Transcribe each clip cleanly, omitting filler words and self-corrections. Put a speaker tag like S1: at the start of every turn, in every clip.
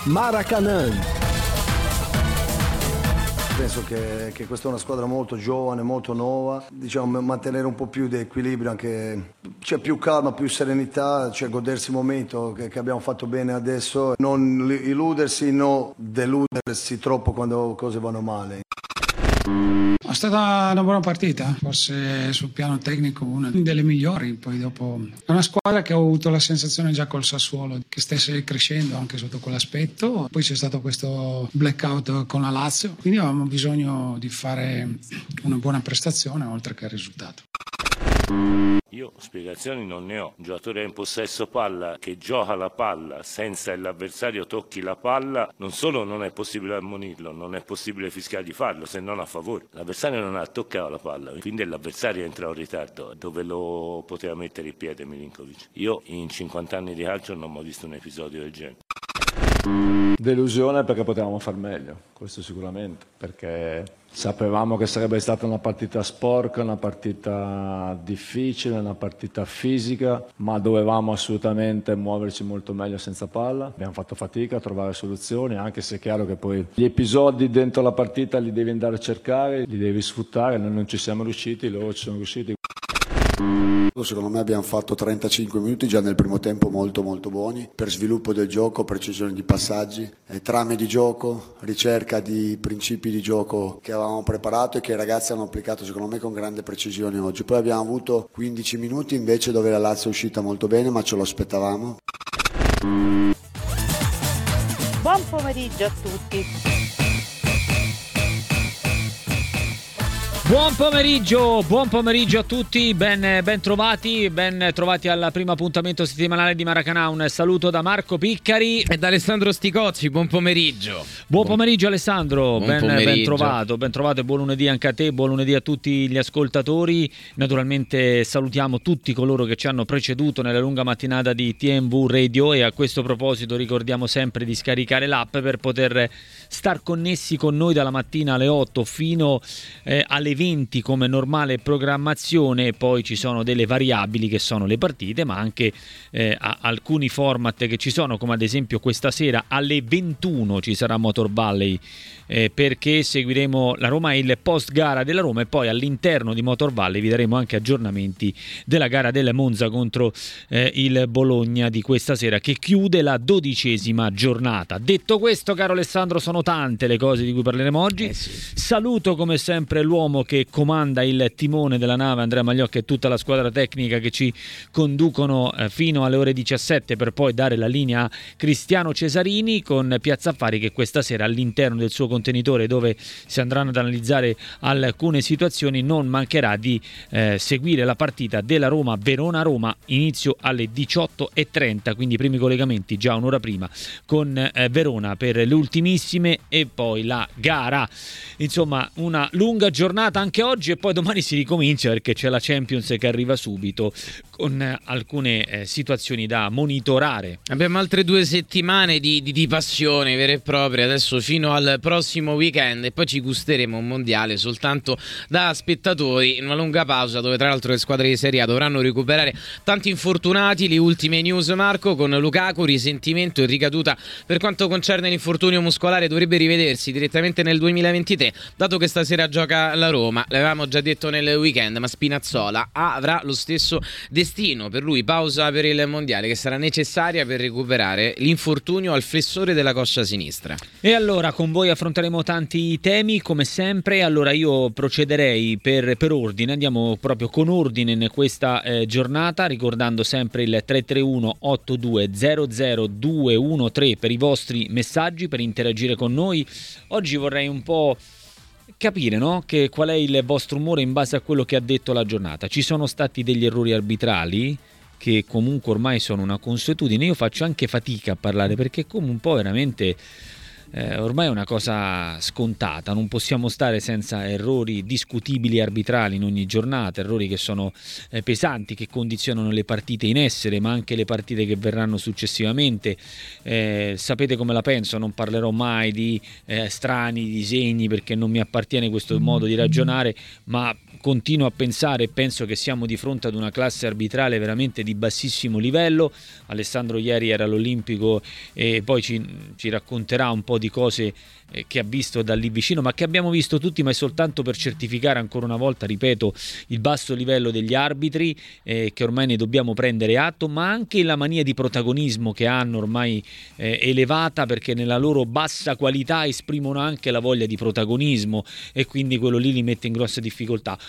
S1: Maracanã.
S2: Penso che questa è una squadra molto giovane, molto nuova, diciamo mantenere un po' più di equilibrio, anche c'è più calma, più serenità, cioè godersi il momento che abbiamo fatto bene adesso, non illudersi, no deludersi troppo quando cose vanno male.
S3: È stata una buona partita, forse sul piano tecnico una delle migliori, poi dopo è una squadra che ho avuto la sensazione già col Sassuolo che stesse crescendo anche sotto quell'aspetto, poi c'è stato questo blackout con la Lazio, quindi avevamo bisogno di fare una buona prestazione oltre che il risultato.
S4: Io spiegazioni non ne ho. Un giocatore in possesso palla che gioca la palla senza che l'avversario tocchi la palla, non solo non è possibile ammonirlo, non è possibile fischiare di farlo, se non a favore. L'avversario non ha toccato la palla, quindi l'avversario entra in ritardo. Dove lo poteva mettere il piede Milinkovic? Io in 50 anni di calcio non ho mai visto un episodio del genere.
S5: Delusione perché potevamo far meglio, questo sicuramente, perché sapevamo che sarebbe stata una partita sporca, una partita difficile, una partita fisica, ma dovevamo assolutamente muoverci molto meglio senza palla. Abbiamo fatto fatica a trovare soluzioni, anche se è chiaro che poi gli episodi dentro la partita li devi andare a cercare, li devi sfruttare, noi non ci siamo riusciti, loro ci sono riusciti.
S6: Secondo me abbiamo fatto 35 minuti già nel primo tempo molto buoni per sviluppo del gioco, precisione di passaggi, trame di gioco, ricerca di principi di gioco che avevamo preparato e che i ragazzi hanno applicato secondo me con grande precisione oggi. Poi abbiamo avuto 15 minuti invece dove la Lazio è uscita molto bene, ma ce lo aspettavamo.
S7: Buon pomeriggio a tutti.
S8: Buon pomeriggio a tutti, ben trovati al primo appuntamento settimanale di Maracanã. Un saluto da Marco Piccari
S9: e da Alessandro Sticozzi. Buon pomeriggio.
S8: Buon pomeriggio Alessandro, ben trovato e buon lunedì anche a te, buon lunedì a tutti gli ascoltatori. Naturalmente salutiamo tutti coloro che ci hanno preceduto nella lunga mattinata di TMV Radio e a questo proposito ricordiamo sempre di scaricare l'app per poter star connessi con noi dalla mattina alle 8 fino alle 20 come normale programmazione. Poi ci sono delle variabili che sono le partite, ma anche alcuni format che ci sono, come ad esempio questa sera alle 21 ci sarà Motor Valley perché seguiremo la Roma e il post gara della Roma, e poi all'interno di Motor Valley vi daremo anche aggiornamenti della gara del Monza contro il Bologna di questa sera, che chiude la 12ª giornata. Detto questo, caro Alessandro, sono tante le cose di cui parleremo oggi. Saluto come sempre l'uomo che comanda il timone della nave, Andrea Magliocca, e tutta la squadra tecnica che ci conducono fino alle ore 17 per poi dare la linea a Cristiano Cesarini con Piazza Affari, che questa sera all'interno del suo contenitore, dove si andranno ad analizzare alcune situazioni, non mancherà di seguire la partita della Roma, Verona-Roma, inizio alle 18:30, quindi i primi collegamenti già un'ora prima con Verona per le ultimissime e poi la gara. Insomma, una lunga giornata anche oggi, e poi domani si ricomincia perché c'è la Champions che arriva subito con alcune situazioni da monitorare.
S9: Abbiamo altre 2 settimane di passione vera e propria adesso fino al prossimo weekend, e poi ci gusteremo un mondiale soltanto da spettatori in una lunga pausa, dove tra l'altro le squadre di Serie A dovranno recuperare tanti infortunati. Le ultime news, Marco, con Lukaku, risentimento e ricaduta per quanto concerne l'infortunio muscolare, dovrebbe rivedersi direttamente nel 2023, dato che stasera gioca la Roma. L'avevamo già detto nel weekend, ma Spinazzola avrà lo stesso destino. Per lui pausa per il mondiale, che sarà necessaria per recuperare l'infortunio al flessore della coscia sinistra.
S8: E allora con voi affronteremo tanti temi come sempre. Allora io procederei per ordine, andiamo proprio con ordine in questa giornata, ricordando sempre il 331 8200 213 per i vostri messaggi, per interagire con noi. Oggi vorrei un po' capire, no? Qual è il vostro umore in base a quello che ha detto la giornata. Ci sono stati degli errori arbitrali che comunque ormai sono una consuetudine. Io faccio anche fatica a parlare perché come un po' veramente ormai è una cosa scontata, non possiamo stare senza errori discutibili arbitrali in ogni giornata, errori che sono pesanti, che condizionano le partite in essere ma anche le partite che verranno successivamente. Sapete come la penso, non parlerò mai di strani disegni perché non mi appartiene questo modo di ragionare, ma continuo a pensare e penso che siamo di fronte ad una classe arbitrale veramente di bassissimo livello. Alessandro ieri era all'Olimpico e poi ci racconterà un po' di cose che ha visto da lì vicino, ma che abbiamo visto tutti, ma è soltanto per certificare ancora una volta, ripeto, il basso livello degli arbitri, che ormai ne dobbiamo prendere atto, ma anche la mania di protagonismo che hanno ormai elevata, perché nella loro bassa qualità esprimono anche la voglia di protagonismo e quindi quello lì li mette in grossa difficoltà.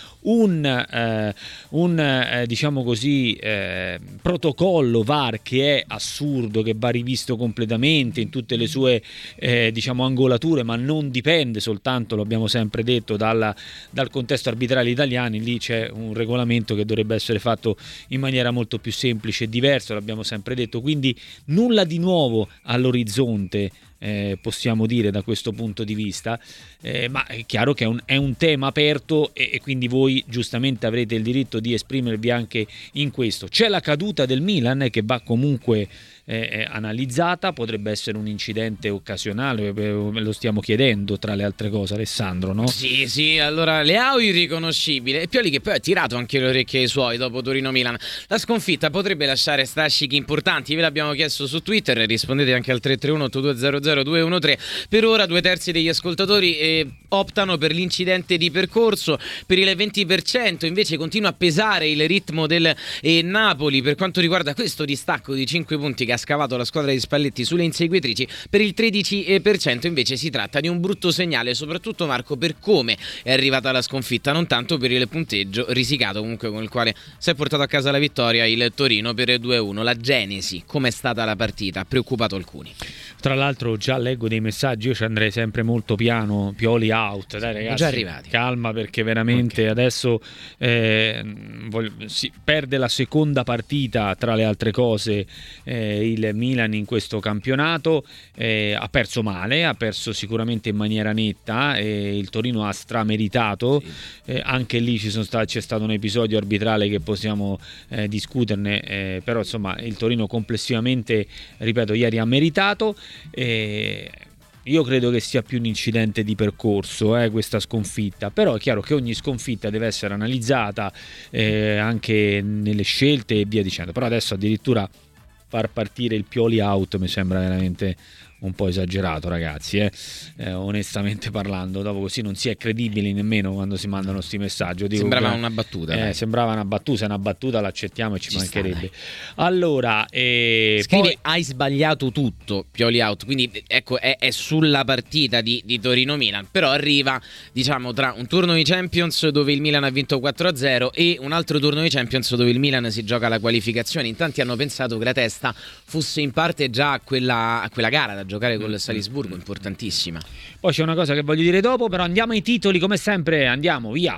S8: Diciamo così, protocollo VAR che è assurdo, che va rivisto completamente in tutte le sue diciamo angolature, ma non dipende soltanto, lo abbiamo sempre detto, dal contesto arbitrale italiano. Lì c'è un regolamento che dovrebbe essere fatto in maniera molto più semplice e diverso, l'abbiamo sempre detto, quindi nulla di nuovo all'orizzonte, possiamo dire, da questo punto di vista, ma è chiaro che è un tema aperto e quindi voi giustamente avrete il diritto di esprimervi anche in questo. C'è la caduta del Milan che va comunque analizzata, potrebbe essere un incidente occasionale, lo stiamo chiedendo tra le altre cose, Alessandro, no?
S9: Sì, allora Leao irriconoscibile e Pioli che poi ha tirato anche le orecchie ai suoi dopo Torino-Milan. La sconfitta potrebbe lasciare strascichi importanti, ve l'abbiamo chiesto su Twitter, rispondete anche al 331-8200-213. Per ora 2/3 degli ascoltatori optano per l'incidente di percorso, per il 20% invece continua a pesare il ritmo del Napoli per quanto riguarda questo distacco di 5 punti che ha scavato la squadra di Spalletti sulle inseguitrici. Per il 13% invece si tratta di un brutto segnale, soprattutto Marco per come è arrivata la sconfitta, non tanto per il punteggio risicato comunque con il quale si è portato a casa la vittoria il Torino per 2-1. La genesi, com'è stata la partita, ha preoccupato alcuni.
S8: Tra l'altro già leggo dei messaggi, io ci andrei sempre molto piano, Pioli out, dai ragazzi,
S9: già arrivati.
S8: Calma, perché veramente adesso si perde la seconda partita tra le altre cose il Milan in questo campionato, ha perso male, ha perso sicuramente in maniera netta, il Torino ha strameritato, anche lì c'è stato un episodio arbitrale che possiamo discuterne, però insomma il Torino complessivamente, ripeto, ieri ha meritato. Io credo che sia più un incidente di percorso questa sconfitta, però è chiaro che ogni sconfitta deve essere analizzata anche nelle scelte e via dicendo, però adesso addirittura far partire il Pioli out mi sembra veramente un po' esagerato, ragazzi, onestamente parlando. Dopo così non si è credibili nemmeno quando si mandano questi messaggi.
S9: Sembrava una battuta.
S8: Sembrava una battuta, se è una battuta l'accettiamo e ci mancherebbe. Allora,
S9: scrive poi... hai sbagliato tutto, Pioli out, quindi ecco è sulla partita di Torino-Milan, però arriva diciamo tra un turno di Champions dove il Milan ha vinto 4-0 e un altro turno di Champions dove il Milan si gioca la qualificazione. In tanti hanno pensato che la testa fosse in parte già a quella gara da giocare con il Salisburgo, importantissima.
S8: Poi c'è una cosa che voglio dire dopo, però andiamo ai titoli come sempre, andiamo via.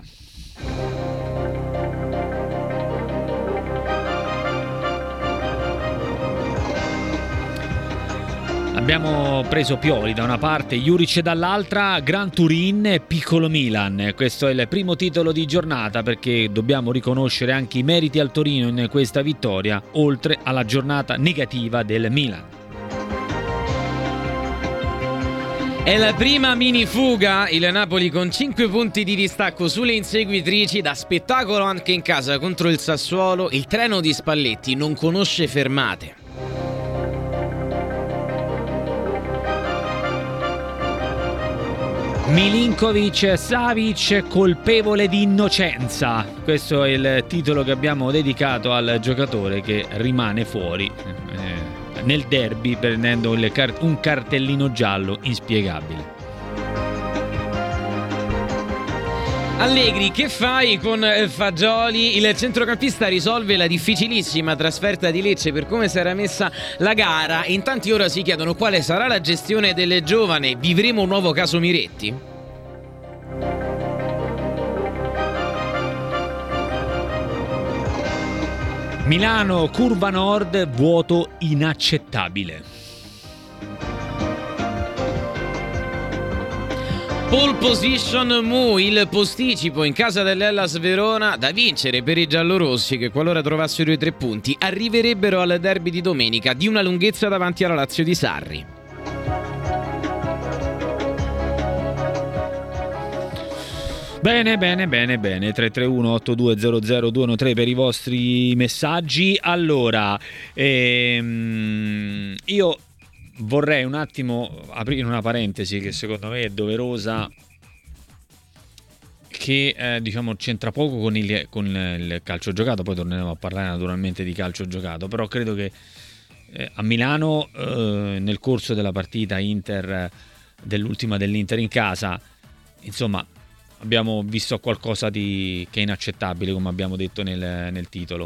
S8: Abbiamo preso Pioli da una parte, Juric dall'altra, Gran Turin, Piccolo Milan. Questo è il primo titolo di giornata, perché dobbiamo riconoscere anche i meriti al Torino in questa vittoria, oltre alla giornata negativa del Milan.
S9: È la prima mini fuga, il Napoli con 5 punti di distacco sulle inseguitrici, da spettacolo anche in casa contro il Sassuolo. Il treno di Spalletti non conosce fermate.
S8: Milinkovic-Savic colpevole di innocenza. Questo è il titolo che abbiamo dedicato al giocatore che rimane fuori nel derby prendendo un cartellino giallo inspiegabile.
S9: Allegri, che fai con Fagioli? Il centrocampista risolve la difficilissima trasferta di Lecce per come si era messa la gara. In tanti ora si chiedono quale sarà la gestione del giovane. Vivremo un nuovo caso Miretti?
S8: Milano, curva nord, vuoto inaccettabile.
S9: Pole position Mu, il posticipo in casa dell'Hellas Verona da vincere per i giallorossi che, qualora trovassero i 3 punti, arriverebbero al derby di domenica di una lunghezza davanti alla Lazio di Sarri.
S8: Bene, 331-8200-213 per i vostri messaggi. Allora, io vorrei un attimo aprire una parentesi che secondo me è doverosa, che diciamo c'entra poco con il calcio giocato, poi torneremo a parlare naturalmente di calcio giocato, però credo che a Milano nel corso della partita dell'ultima dell'Inter in casa, insomma, abbiamo visto qualcosa che è inaccettabile, come abbiamo detto nel titolo.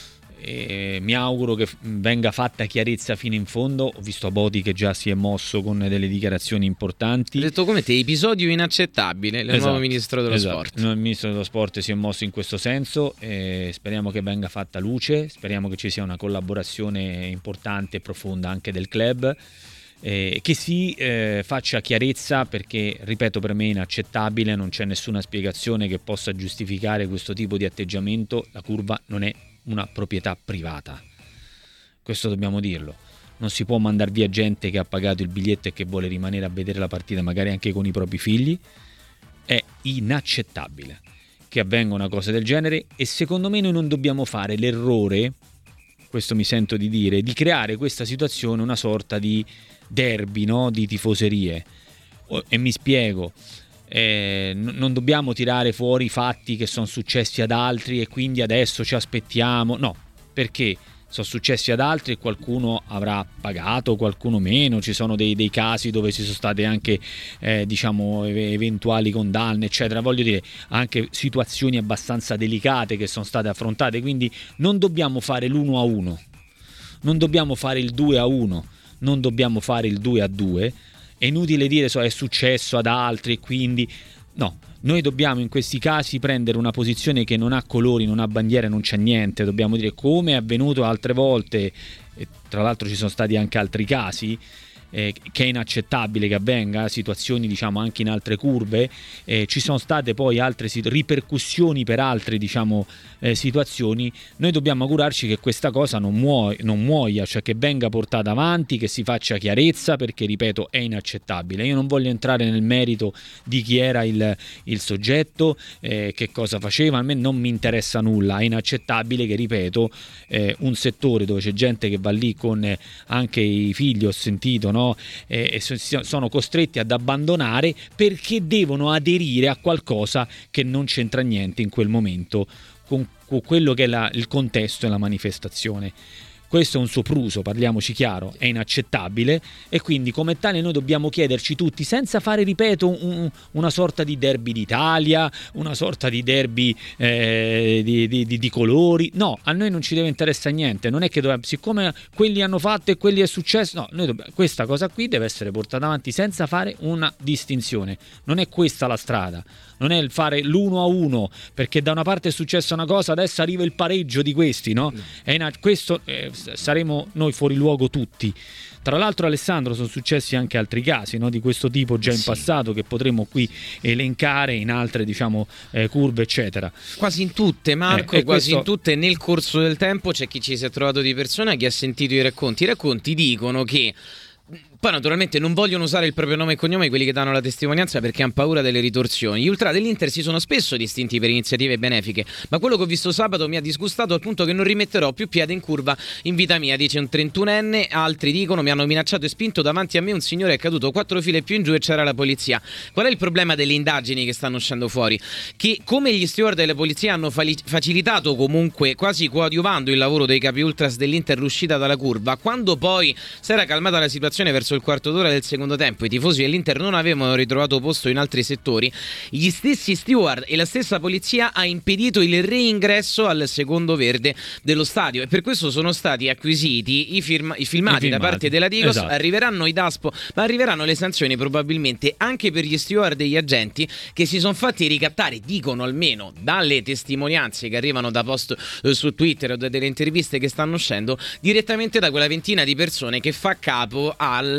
S8: E mi auguro che venga fatta chiarezza fino in fondo. Ho visto Abodi che già si è mosso con delle dichiarazioni importanti.
S9: Ho detto come te, episodio inaccettabile. Il nuovo ministro dello sport.
S8: Il ministro dello sport si è mosso in questo senso e speriamo che venga fatta luce, speriamo che ci sia una collaborazione importante e profonda anche del club, che si faccia chiarezza, perché ripeto, per me è inaccettabile, non c'è nessuna spiegazione che possa giustificare questo tipo di atteggiamento. La curva non è una proprietà privata, questo dobbiamo dirlo. Non si può mandar via gente che ha pagato il biglietto e che vuole rimanere a vedere la partita magari anche con i propri figli. È inaccettabile che avvenga una cosa del genere e secondo me noi non dobbiamo fare l'errore, questo mi sento di dire, di creare questa situazione una sorta di derby, no? Di tifoserie. E mi spiego, non dobbiamo tirare fuori i fatti che sono successi ad altri e quindi adesso ci aspettiamo, no, perché sono successi ad altri e qualcuno avrà pagato, qualcuno meno, ci sono dei casi dove ci sono state anche diciamo eventuali condanne, eccetera, voglio dire, anche situazioni abbastanza delicate che sono state affrontate, quindi non dobbiamo fare l'1-1, non dobbiamo fare il 2-1, non dobbiamo fare il 2-2. È inutile dire è successo ad altri, quindi no, noi dobbiamo in questi casi prendere una posizione che non ha colori, non ha bandiere, non c'è niente. Dobbiamo dire, come è avvenuto altre volte, e tra l'altro ci sono stati anche altri casi, che è inaccettabile che avvenga, situazioni diciamo anche in altre curve, ci sono state poi altre ripercussioni per altre diciamo situazioni. Noi dobbiamo augurarci che questa cosa non muoia, cioè che venga portata avanti, che si faccia chiarezza, perché ripeto è inaccettabile. Io non voglio entrare nel merito di chi era il soggetto, che cosa faceva, a me non mi interessa nulla. È inaccettabile che, ripeto, un settore dove c'è gente che va lì con anche i figli, ho sentito, no? E sono costretti ad abbandonare perché devono aderire a qualcosa che non c'entra niente in quel momento con quello che è il contesto e la manifestazione. Questo è un sopruso, parliamoci chiaro, è inaccettabile e quindi come tale noi dobbiamo chiederci tutti, senza fare, ripeto, una sorta di derby d'Italia, una sorta di derby di colori. No, a noi non ci deve interessare niente, non è che siccome quelli hanno fatto e quelli è successo, no, questa cosa qui deve essere portata avanti senza fare una distinzione. Non è questa la strada. Non è il fare l'1-1 perché da una parte è successa una cosa, adesso arriva il pareggio di questi, no? Questo saremo noi fuori luogo tutti. Tra l'altro, Alessandro, sono successi anche altri casi, no, di questo tipo già in passato, che potremmo qui elencare in altre diciamo curve eccetera.
S9: Quasi in tutte, Marco, quasi in tutte nel corso del tempo c'è chi ci si è trovato di persona, chi ha sentito i racconti dicono che poi naturalmente non vogliono usare il proprio nome e cognome quelli che danno la testimonianza perché hanno paura delle ritorsioni. Gli ultra dell'Inter si sono spesso distinti per iniziative benefiche, ma quello che ho visto sabato mi ha disgustato al punto che non rimetterò più piede in curva in vita mia, dice un 31enne. Altri dicono: mi hanno minacciato e spinto, davanti a me un signore è caduto 4 file più in giù e c'era la polizia. Qual è il problema delle indagini che stanno uscendo fuori? Che come gli steward delle polizie hanno facilitato, comunque quasi coadiuvando il lavoro dei capi ultras dell'Inter l'uscita dalla curva, quando poi si era calmata la situazione verso il quarto d'ora del secondo tempo, i tifosi dell'Inter non avevano ritrovato posto in altri settori, gli stessi steward e la stessa polizia ha impedito il reingresso al secondo verde dello stadio e per questo sono stati acquisiti i filmati da parte della Digos. Esatto. Arriveranno i DASPO, ma arriveranno le sanzioni probabilmente anche per gli steward e gli agenti che si sono fatti ricattare, dicono almeno dalle testimonianze che arrivano da post su Twitter o da delle interviste che stanno uscendo, direttamente da quella ventina di persone che fa capo al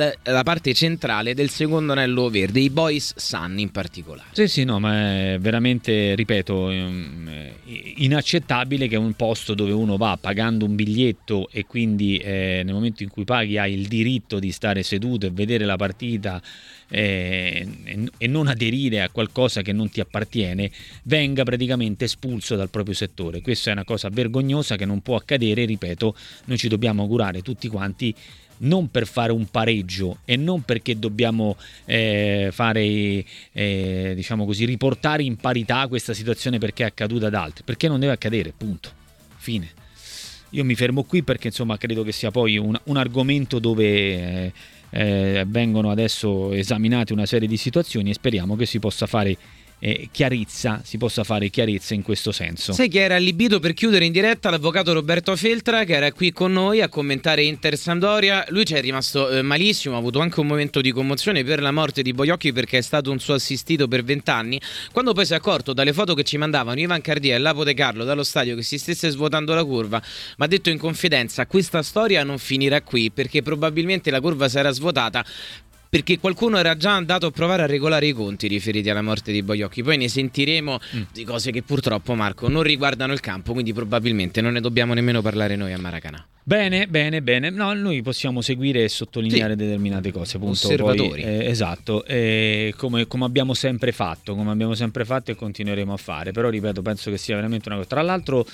S9: la parte centrale del secondo anello verde, i Boys Sun in particolare.
S8: Sì, no, ma è veramente, ripeto, inaccettabile che un posto dove uno va pagando un biglietto e quindi nel momento in cui paghi hai il diritto di stare seduto e vedere la partita e non aderire a qualcosa che non ti appartiene, venga praticamente espulso dal proprio settore. Questa è una cosa vergognosa che non può accadere. Ripeto, noi ci dobbiamo augurare tutti quanti, non per fare un pareggio e non perché dobbiamo fare diciamo così, riportare in parità questa situazione perché è accaduta ad altri, perché non deve accadere, punto, fine. Io mi fermo qui perché insomma credo che sia poi un argomento dove vengono adesso esaminate una serie di situazioni e speriamo che si possa fare chiarezza in questo senso.
S9: Sai chi era allibito per chiudere in diretta? L'avvocato Roberto Feltra, che era qui con noi a commentare Inter Sampdoria. Lui ci è rimasto malissimo, ha avuto anche un momento di commozione per la morte di Bojocchi, perché è stato un suo assistito per 20 anni. Quando poi si è accorto dalle foto che ci mandavano Ivan Cardiè e Lapo De Carlo dallo stadio che si stesse svuotando la curva, ma ha detto in confidenza: questa storia non finirà qui, perché probabilmente la curva sarà svuotata, perché qualcuno era già andato a provare a regolare i conti riferiti alla morte di Bojocchi. Poi ne sentiremo di cose che purtroppo, Marco, non riguardano il campo, quindi probabilmente non ne dobbiamo nemmeno parlare noi a Maracanã.
S8: Bene. No, noi possiamo seguire e sottolineare determinate cose, appunto.
S9: Osservatori.
S8: Poi, esatto, come abbiamo sempre fatto e continueremo a fare. Però ripeto, penso che sia veramente una cosa. Tra l'altro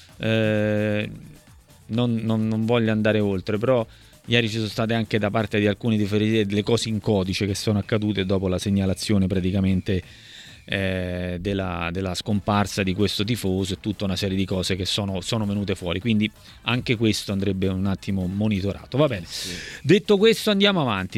S8: non voglio andare oltre, però ieri ci sono state anche da parte di alcuni tifosi delle cose in codice che sono accadute dopo la segnalazione praticamente della scomparsa di questo tifoso e tutta una serie di cose che sono venute fuori, quindi anche questo andrebbe un attimo monitorato. Va bene, sì. Detto questo andiamo avanti,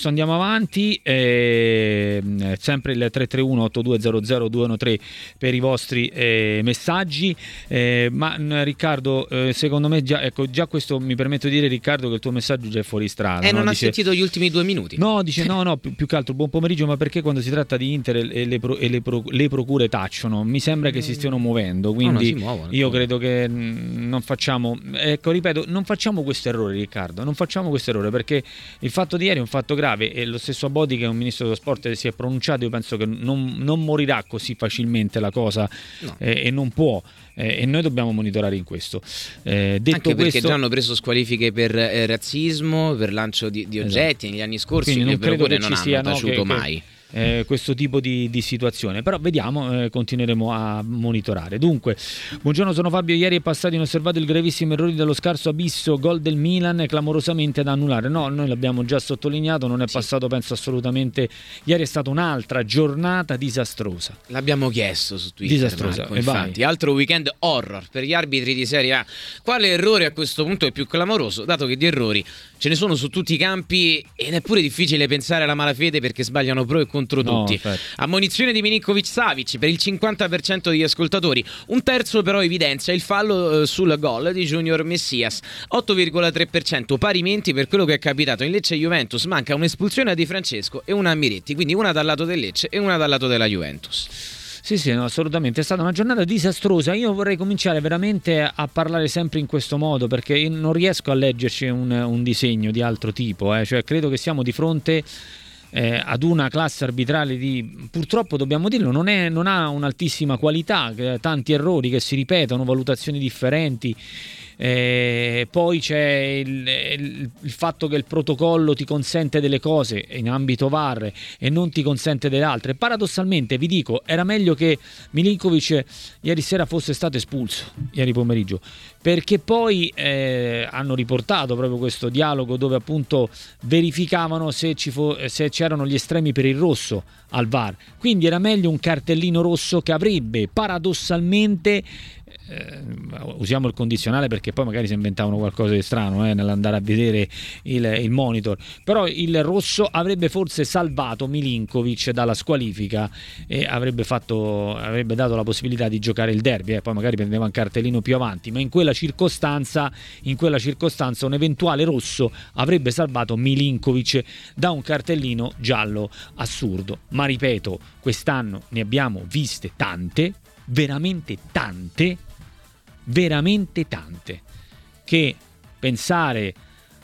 S8: sempre il 331-8200-213 per i vostri messaggi, ma Riccardo, secondo me già questo mi permetto di dire, Riccardo, che il tuo messaggio già è fuori strada,
S9: non ha sentito gli ultimi 2 minuti.
S8: No, dice no, più che altro buon pomeriggio, ma perché quando si tratta di Inter e le procure tacciono? Mi sembra che si stiano muovendo, quindi io credo che non facciamo, ripeto, non facciamo questo errore, Riccardo, non facciamo questo errore, perché il fatto di ieri è un fatto grave e lo stesso Abodi, che è un ministro dello sport, si è pronunciato. Io penso che non morirà così facilmente la cosa, e non può, e noi dobbiamo monitorare in questo. Detto
S9: anche perché
S8: questo,
S9: già hanno preso squalifiche per razzismo, per lancio di oggetti negli anni scorsi,
S8: quindi
S9: le procure non
S8: ci
S9: hanno taciuto mai.
S8: Questo tipo di situazione, però vediamo, continueremo a monitorare. Dunque, buongiorno, sono Fabio. Ieri è passato inosservato il gravissimo errore dello scarso abisso, gol del Milan clamorosamente da annullare. No, noi l'abbiamo già sottolineato, non è passato, penso, assolutamente. Ieri è stata un'altra giornata disastrosa,
S9: l'abbiamo chiesto su Twitter,
S8: disastrosa,
S9: Marco, infatti. Altro weekend horror per gli arbitri di Serie A. Quale errore a questo punto è più clamoroso, dato che di errori ce ne sono su tutti i campi ed è pure difficile pensare alla malafede, perché sbagliano pro e contro tutti. Ammonizione di Milinkovic-Savic per il 50% degli ascoltatori. Un terzo però evidenzia il fallo sul gol di Junior Messias. 8,3% parimenti per quello che è capitato in Lecce Juventus. Manca un'espulsione a Di Francesco e una a Miretti, quindi una dal lato del Lecce e una dal lato della Juventus.
S8: Sì, no, assolutamente, è stata una giornata disastrosa. Io vorrei cominciare veramente a parlare sempre in questo modo, perché io non riesco a leggerci un disegno di altro tipo, cioè credo che siamo di fronte ad una classe arbitrale purtroppo dobbiamo dirlo, non ha un'altissima qualità, tanti errori che si ripetono, valutazioni differenti. Poi c'è il fatto che il protocollo ti consente delle cose in ambito VAR e non ti consente delle altre. Paradossalmente, vi dico, era meglio che Milinkovic ieri sera fosse stato espulso, ieri pomeriggio, perché poi hanno riportato proprio questo dialogo dove appunto verificavano se c'erano gli estremi per il rosso al VAR. Quindi era meglio un cartellino rosso che avrebbe paradossalmente, usiamo il condizionale perché poi magari si inventavano qualcosa di strano nell'andare a vedere il monitor, però il rosso avrebbe forse salvato Milinkovic dalla squalifica e avrebbe dato la possibilità di giocare il derby, poi magari prendeva un cartellino più avanti, ma in quella circostanza un eventuale rosso avrebbe salvato Milinkovic da un cartellino giallo assurdo. Ma ripeto, quest'anno ne abbiamo viste tante, veramente tante, che pensare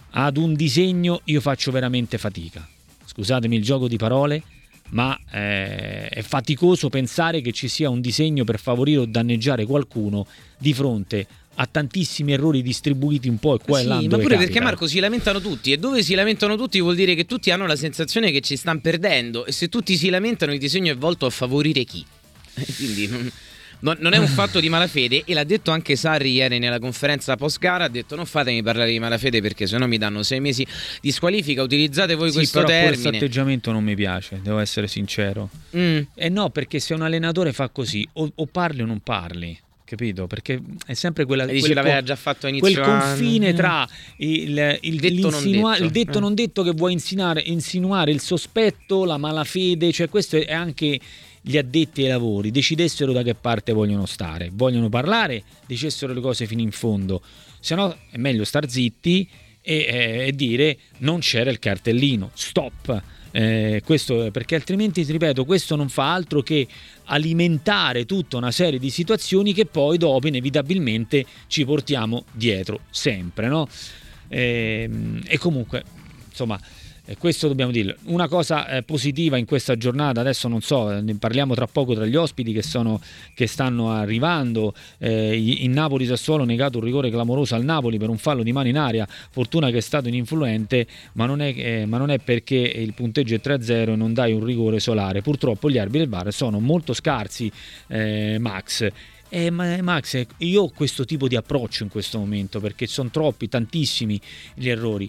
S8: ad un disegno io faccio veramente fatica. Scusatemi il gioco di parole, ma è faticoso pensare che ci sia un disegno per favorire o danneggiare qualcuno di fronte a tantissimi errori distribuiti un po' e qua e là.
S9: Sì, ma pure perché, Marco, si lamentano tutti, e dove si lamentano tutti vuol dire che tutti hanno la sensazione che ci stanno perdendo, e se tutti si lamentano il disegno è volto a favorire chi? Quindi non è un fatto di malafede, e l'ha detto anche Sarri ieri nella conferenza post gara, ha detto: non fatemi parlare di malafede perché sennò mi danno 6 mesi di squalifica, utilizzate voi questo
S8: però
S9: termine.
S8: Questo atteggiamento non mi piace, devo essere sincero. No, perché se un allenatore fa così o parli o non parli, capito? Perché è sempre
S9: l'aveva già fatto a inizio
S8: quel confine tra il detto non detto che vuoi insinuare il sospetto, la malafede, cioè questo è anche gli addetti ai lavori decidessero da che parte vogliono stare, vogliono parlare, dicessero le cose fino in fondo, se no è meglio star zitti e dire non c'era il cartellino, stop. Questo perché altrimenti, ti ripeto, questo non fa altro che alimentare tutta una serie di situazioni che poi dopo inevitabilmente ci portiamo dietro sempre, no? E comunque, insomma, questo dobbiamo dirlo. Una cosa positiva in questa giornata, adesso non so, ne parliamo tra poco tra gli ospiti che stanno arrivando. In Napoli-Sassuolo negato un rigore clamoroso al Napoli per un fallo di mano in area, fortuna che è stato ininfluente, ma non è perché il punteggio è 3-0 e non dai un rigore solare. Purtroppo gli arbitri del VAR sono molto scarsi, Max. Max, io ho questo tipo di approccio in questo momento perché sono tantissimi gli errori.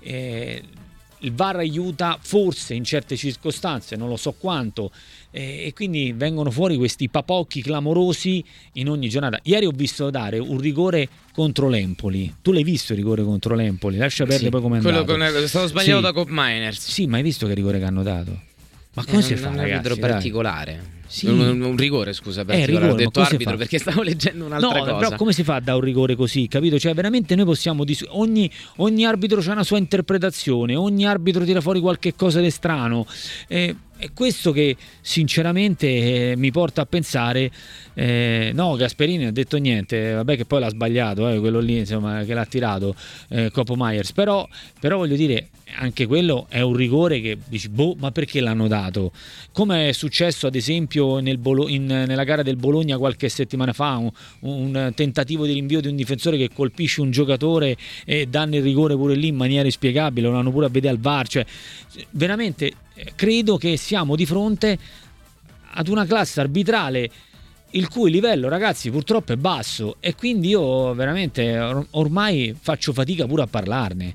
S8: Il VAR aiuta forse in certe circostanze, non lo so quanto, e quindi vengono fuori questi papocchi clamorosi in ogni giornata. Ieri ho visto dare un rigore contro l'Empoli. Tu l'hai visto il rigore contro l'Empoli? Lascia perdere poi come è andato.
S9: Quello è stato sbagliato da Cop Miners.
S8: Sì, ma hai visto che rigore che hanno dato? Ma come si fa, ragazzi? Un arbitro
S9: particolare.
S8: Sì.
S9: Un rigore, scusa, particolare. Ho detto arbitro perché stavo leggendo un'altra cosa.
S8: Però come si fa a dare un rigore così, capito? Cioè veramente noi possiamo ogni arbitro c'ha una sua interpretazione, ogni arbitro tira fuori qualche cosa di strano. È questo che sinceramente mi porta a pensare no, Gasperini non ha detto niente, vabbè che poi l'ha sbagliato, quello lì insomma che l'ha tirato Copo Myers, però voglio dire, anche quello è un rigore che dici ma perché l'hanno dato? Come è successo ad esempio nella gara del Bologna qualche settimana fa, un tentativo di rinvio di un difensore che colpisce un giocatore e danno il rigore pure lì in maniera inspiegabile, lo hanno pure a vedere al VAR, cioè veramente credo che siamo di fronte ad una classe arbitrale il cui livello, ragazzi, purtroppo è basso, e quindi io veramente ormai faccio fatica pure a parlarne.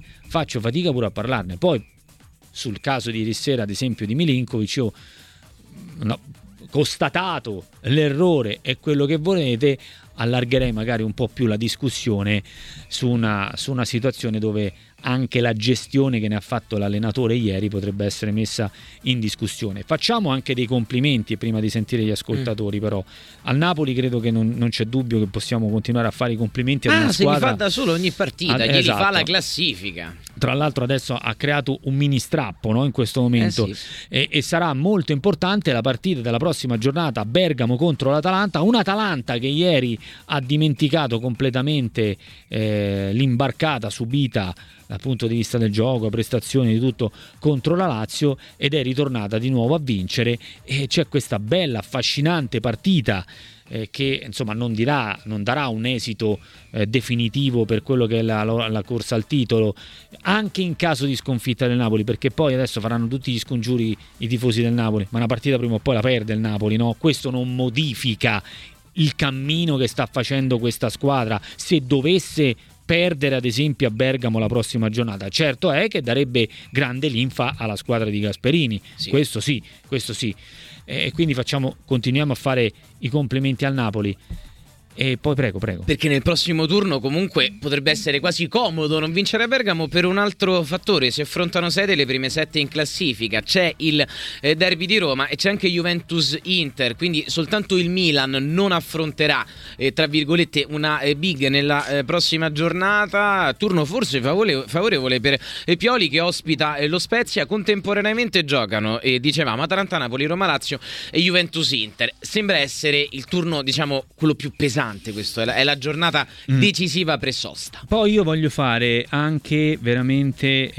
S8: Poi sul caso di ieri sera, ad esempio, di Milinkovic, io constatato l'errore e quello che volete, allargherei magari un po' più la discussione su una situazione dove anche la gestione che ne ha fatto l'allenatore ieri potrebbe essere messa in discussione. Facciamo anche dei complimenti prima di sentire gli ascoltatori, però al Napoli credo che non c'è dubbio che possiamo continuare a fare i complimenti ad una squadra.
S9: Se li fa da solo ogni partita, gli
S8: esatto.
S9: fa la classifica.
S8: Tra l'altro adesso ha creato un mini strappo, no, in questo momento,
S9: sì.
S8: e sarà molto importante la partita della prossima giornata a Bergamo contro l'Atalanta, un'Atalanta che ieri ha dimenticato completamente l'imbarcata subita dal punto di vista del gioco, prestazioni, di tutto contro la Lazio, ed è ritornata di nuovo a vincere, e c'è questa bella affascinante partita che insomma non darà un esito definitivo per quello che è la corsa al titolo, anche in caso di sconfitta del Napoli, perché poi adesso faranno tutti gli scongiuri i tifosi del Napoli, ma una partita prima o poi la perde il Napoli, no? Questo non modifica il cammino che sta facendo questa squadra se dovesse perdere ad esempio a Bergamo la prossima giornata. Certo è che darebbe grande linfa alla squadra di Gasperini, sì. Questo sì. E quindi continuiamo a fare i complimenti al Napoli. E poi prego.
S9: Perché nel prossimo turno comunque potrebbe essere quasi comodo non vincere a Bergamo per un altro fattore: si affrontano le prime 7 in classifica, c'è il derby di Roma e c'è anche Juventus-Inter, quindi soltanto il Milan non affronterà tra virgolette una big nella prossima giornata. Turno forse favorevole per Pioli, che ospita lo Spezia. Contemporaneamente giocano, dicevamo, Atalanta-Napoli, Roma-Lazio e Juventus-Inter. Sembra essere il turno, diciamo, quello più pesante importante questo, è la giornata decisiva pre-sosta.
S8: Poi io voglio fare anche veramente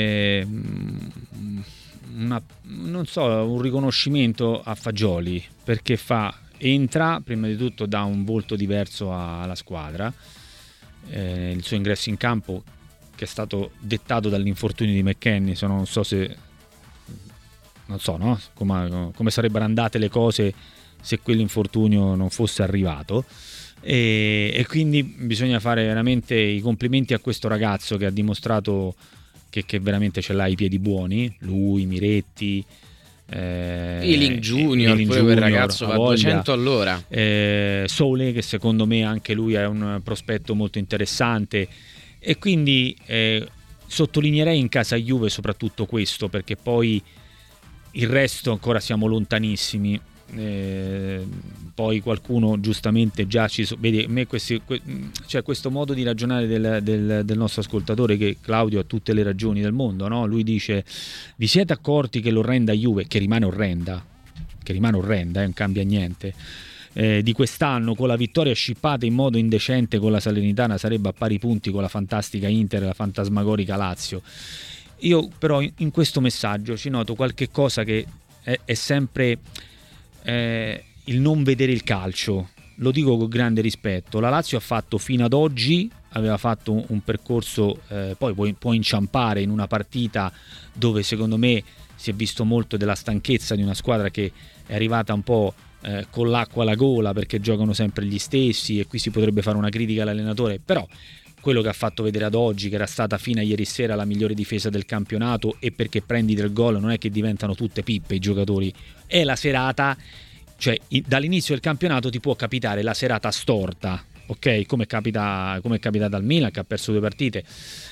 S8: un riconoscimento a Fagioli, perché entra, prima di tutto dà un volto diverso alla squadra, il suo ingresso in campo che è stato dettato dall'infortunio di McKennie, non so come sarebbero andate le cose se quell'infortunio non fosse arrivato, e quindi bisogna fare veramente i complimenti a questo ragazzo che ha dimostrato che veramente ce l'ha i piedi buoni, lui, Miretti,
S9: Ealing Junior, quel ragazzo va a 200 all'ora,
S8: Sole, che secondo me anche lui è un prospetto molto interessante, e quindi sottolineerei in casa Juve soprattutto questo, perché poi il resto ancora siamo lontanissimi. Poi qualcuno giustamente già vede me questo modo di ragionare del nostro ascoltatore, che Claudio ha tutte le ragioni del mondo, no? Lui dice: vi siete accorti che l'orrenda Juve, che rimane orrenda, non cambia niente, di quest'anno, con la vittoria scippata in modo indecente con la Salernitana, sarebbe a pari punti con la fantastica Inter e la fantasmagorica Lazio. Io però in questo messaggio ci noto qualche cosa che è sempre il non vedere il calcio. Lo dico con grande rispetto. La Lazio ha fatto fino ad oggi, aveva fatto un percorso, poi può inciampare in una partita dove secondo me si è visto molto della stanchezza di una squadra che è arrivata un po' con l'acqua alla gola, perché giocano sempre gli stessi, e qui si potrebbe fare una critica all'allenatore, però quello che ha fatto vedere ad oggi, che era stata fino a ieri sera la migliore difesa del campionato, e perché prendi del gol non è che diventano tutte pippe i giocatori, è la serata, cioè dall'inizio del campionato ti può capitare la serata storta, ok? Come è capitata al Milan, che ha perso 2 partite.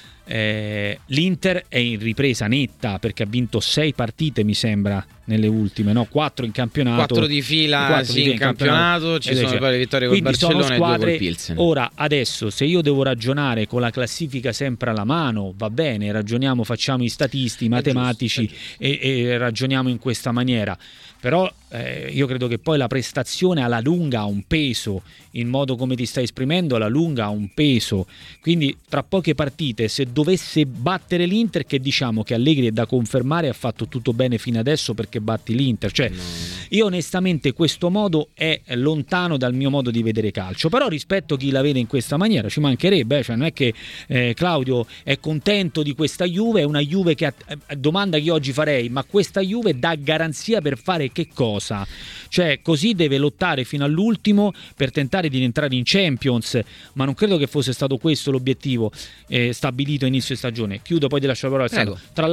S8: L'Inter è in ripresa netta, perché ha vinto 6 partite mi sembra nelle ultime, 4 in campionato,
S9: 4 di fila in campionato, ci sono poi le vittorie col Barcellona e 2 col Pilsen.
S8: Ora adesso, se io devo ragionare con la classifica sempre alla mano, va bene, ragioniamo, facciamo i statisti, i matematici, e ragioniamo in questa maniera, però io credo che poi la prestazione alla lunga ha un peso, il modo come ti stai esprimendo alla lunga ha un peso, quindi tra poche partite, se dovesse battere l'Inter, che diciamo che Allegri è da confermare, ha fatto tutto bene fino adesso perché batti l'Inter, cioè io onestamente questo modo è lontano dal mio modo di vedere calcio, però rispetto chi la vede in questa maniera, ci mancherebbe, cioè non è che Claudio è contento di questa Juve, è una Juve che domanda che io oggi farei, ma questa Juve dà garanzia per fare che cosa? Cioè così deve lottare fino all'ultimo per tentare di entrare in Champions, ma non credo che fosse stato questo l'obiettivo stabilito a inizio stagione. Chiudo, poi ti lascio la parola. Tra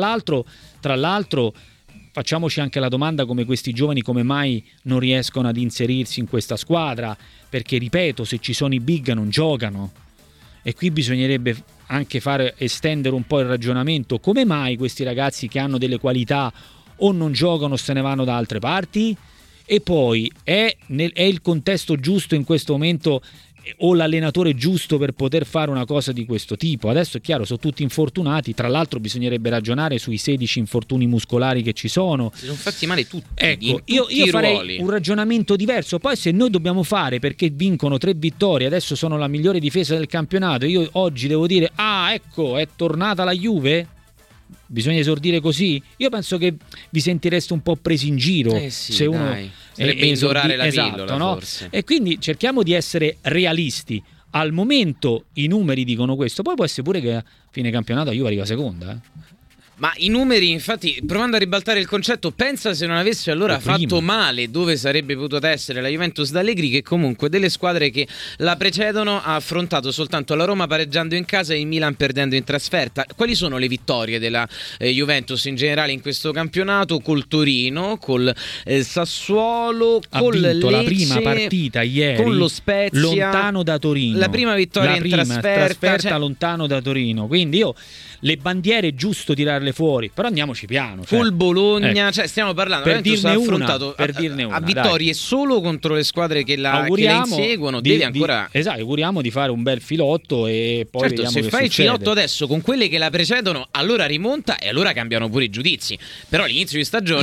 S8: l'altro facciamoci anche la domanda come questi giovani come mai non riescono ad inserirsi in questa squadra, perché ripeto, se ci sono i big non giocano, e qui bisognerebbe anche estendere un po' il ragionamento: come mai questi ragazzi che hanno delle qualità o non giocano o se ne vanno da altre parti? E poi è il contesto giusto in questo momento o l'allenatore giusto per poter fare una cosa di questo tipo? Adesso è chiaro, sono tutti infortunati, tra l'altro bisognerebbe ragionare sui 16 infortuni muscolari che ci sono.
S9: Si sono fatti male tutti.
S8: Ecco, io farei un ragionamento diverso. Poi se noi dobbiamo fare, perché vincono 3 vittorie, adesso sono la migliore difesa del campionato, io oggi devo dire ecco, è tornata la Juve? Bisogna esordire così? Io penso che vi sentireste un po' presi in giro se uno
S9: sarebbe indorare la pillola,
S8: no?
S9: Forse.
S8: E quindi cerchiamo di essere realisti. Al momento i numeri dicono questo, poi può essere pure che a fine campionato la Juve arriva seconda.
S9: Ma i numeri, infatti, provando a ribaltare il concetto, pensa se non avesse allora fatto male dove sarebbe potuta essere la Juventus d'Allegri, che comunque delle squadre che la precedono ha affrontato soltanto la Roma pareggiando in casa e il Milan perdendo in trasferta. Quali sono le vittorie della Juventus in generale in questo campionato? Col Torino, col Sassuolo, col Lecce,
S8: la prima partita ieri
S9: con lo Spezia,
S8: lontano da Torino,
S9: la prima vittoria in trasferta,
S8: cioè lontano da Torino, quindi io le bandiere è giusto tirarle fuori, però andiamoci piano.
S9: Col Bologna, cioè stiamo parlando,
S8: per dirne
S9: affrontato
S8: una,
S9: a vittorie solo contro le squadre che la inseguono,
S8: auguriamo di fare un bel filotto e poi
S9: certo,
S8: vediamo
S9: se
S8: che
S9: fai
S8: succede.
S9: Il filotto adesso con quelle che la precedono, allora rimonta e allora cambiano pure i giudizi, però all'inizio di stagione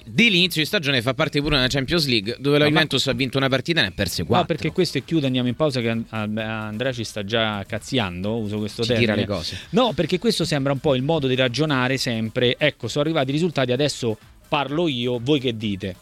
S9: dell'inizio di stagione fa parte pure della Champions League, dove la Juventus ha vinto una partita e ne ha perse 4.
S8: No, perché questo è chiude, andiamo in pausa che Andrea ci sta già cazziando, uso questo termine.
S9: Tira le cose.
S8: No, perché questo sembra un po' il modo di ragionare sempre, ecco, sono arrivati i risultati, adesso parlo io, voi che dite?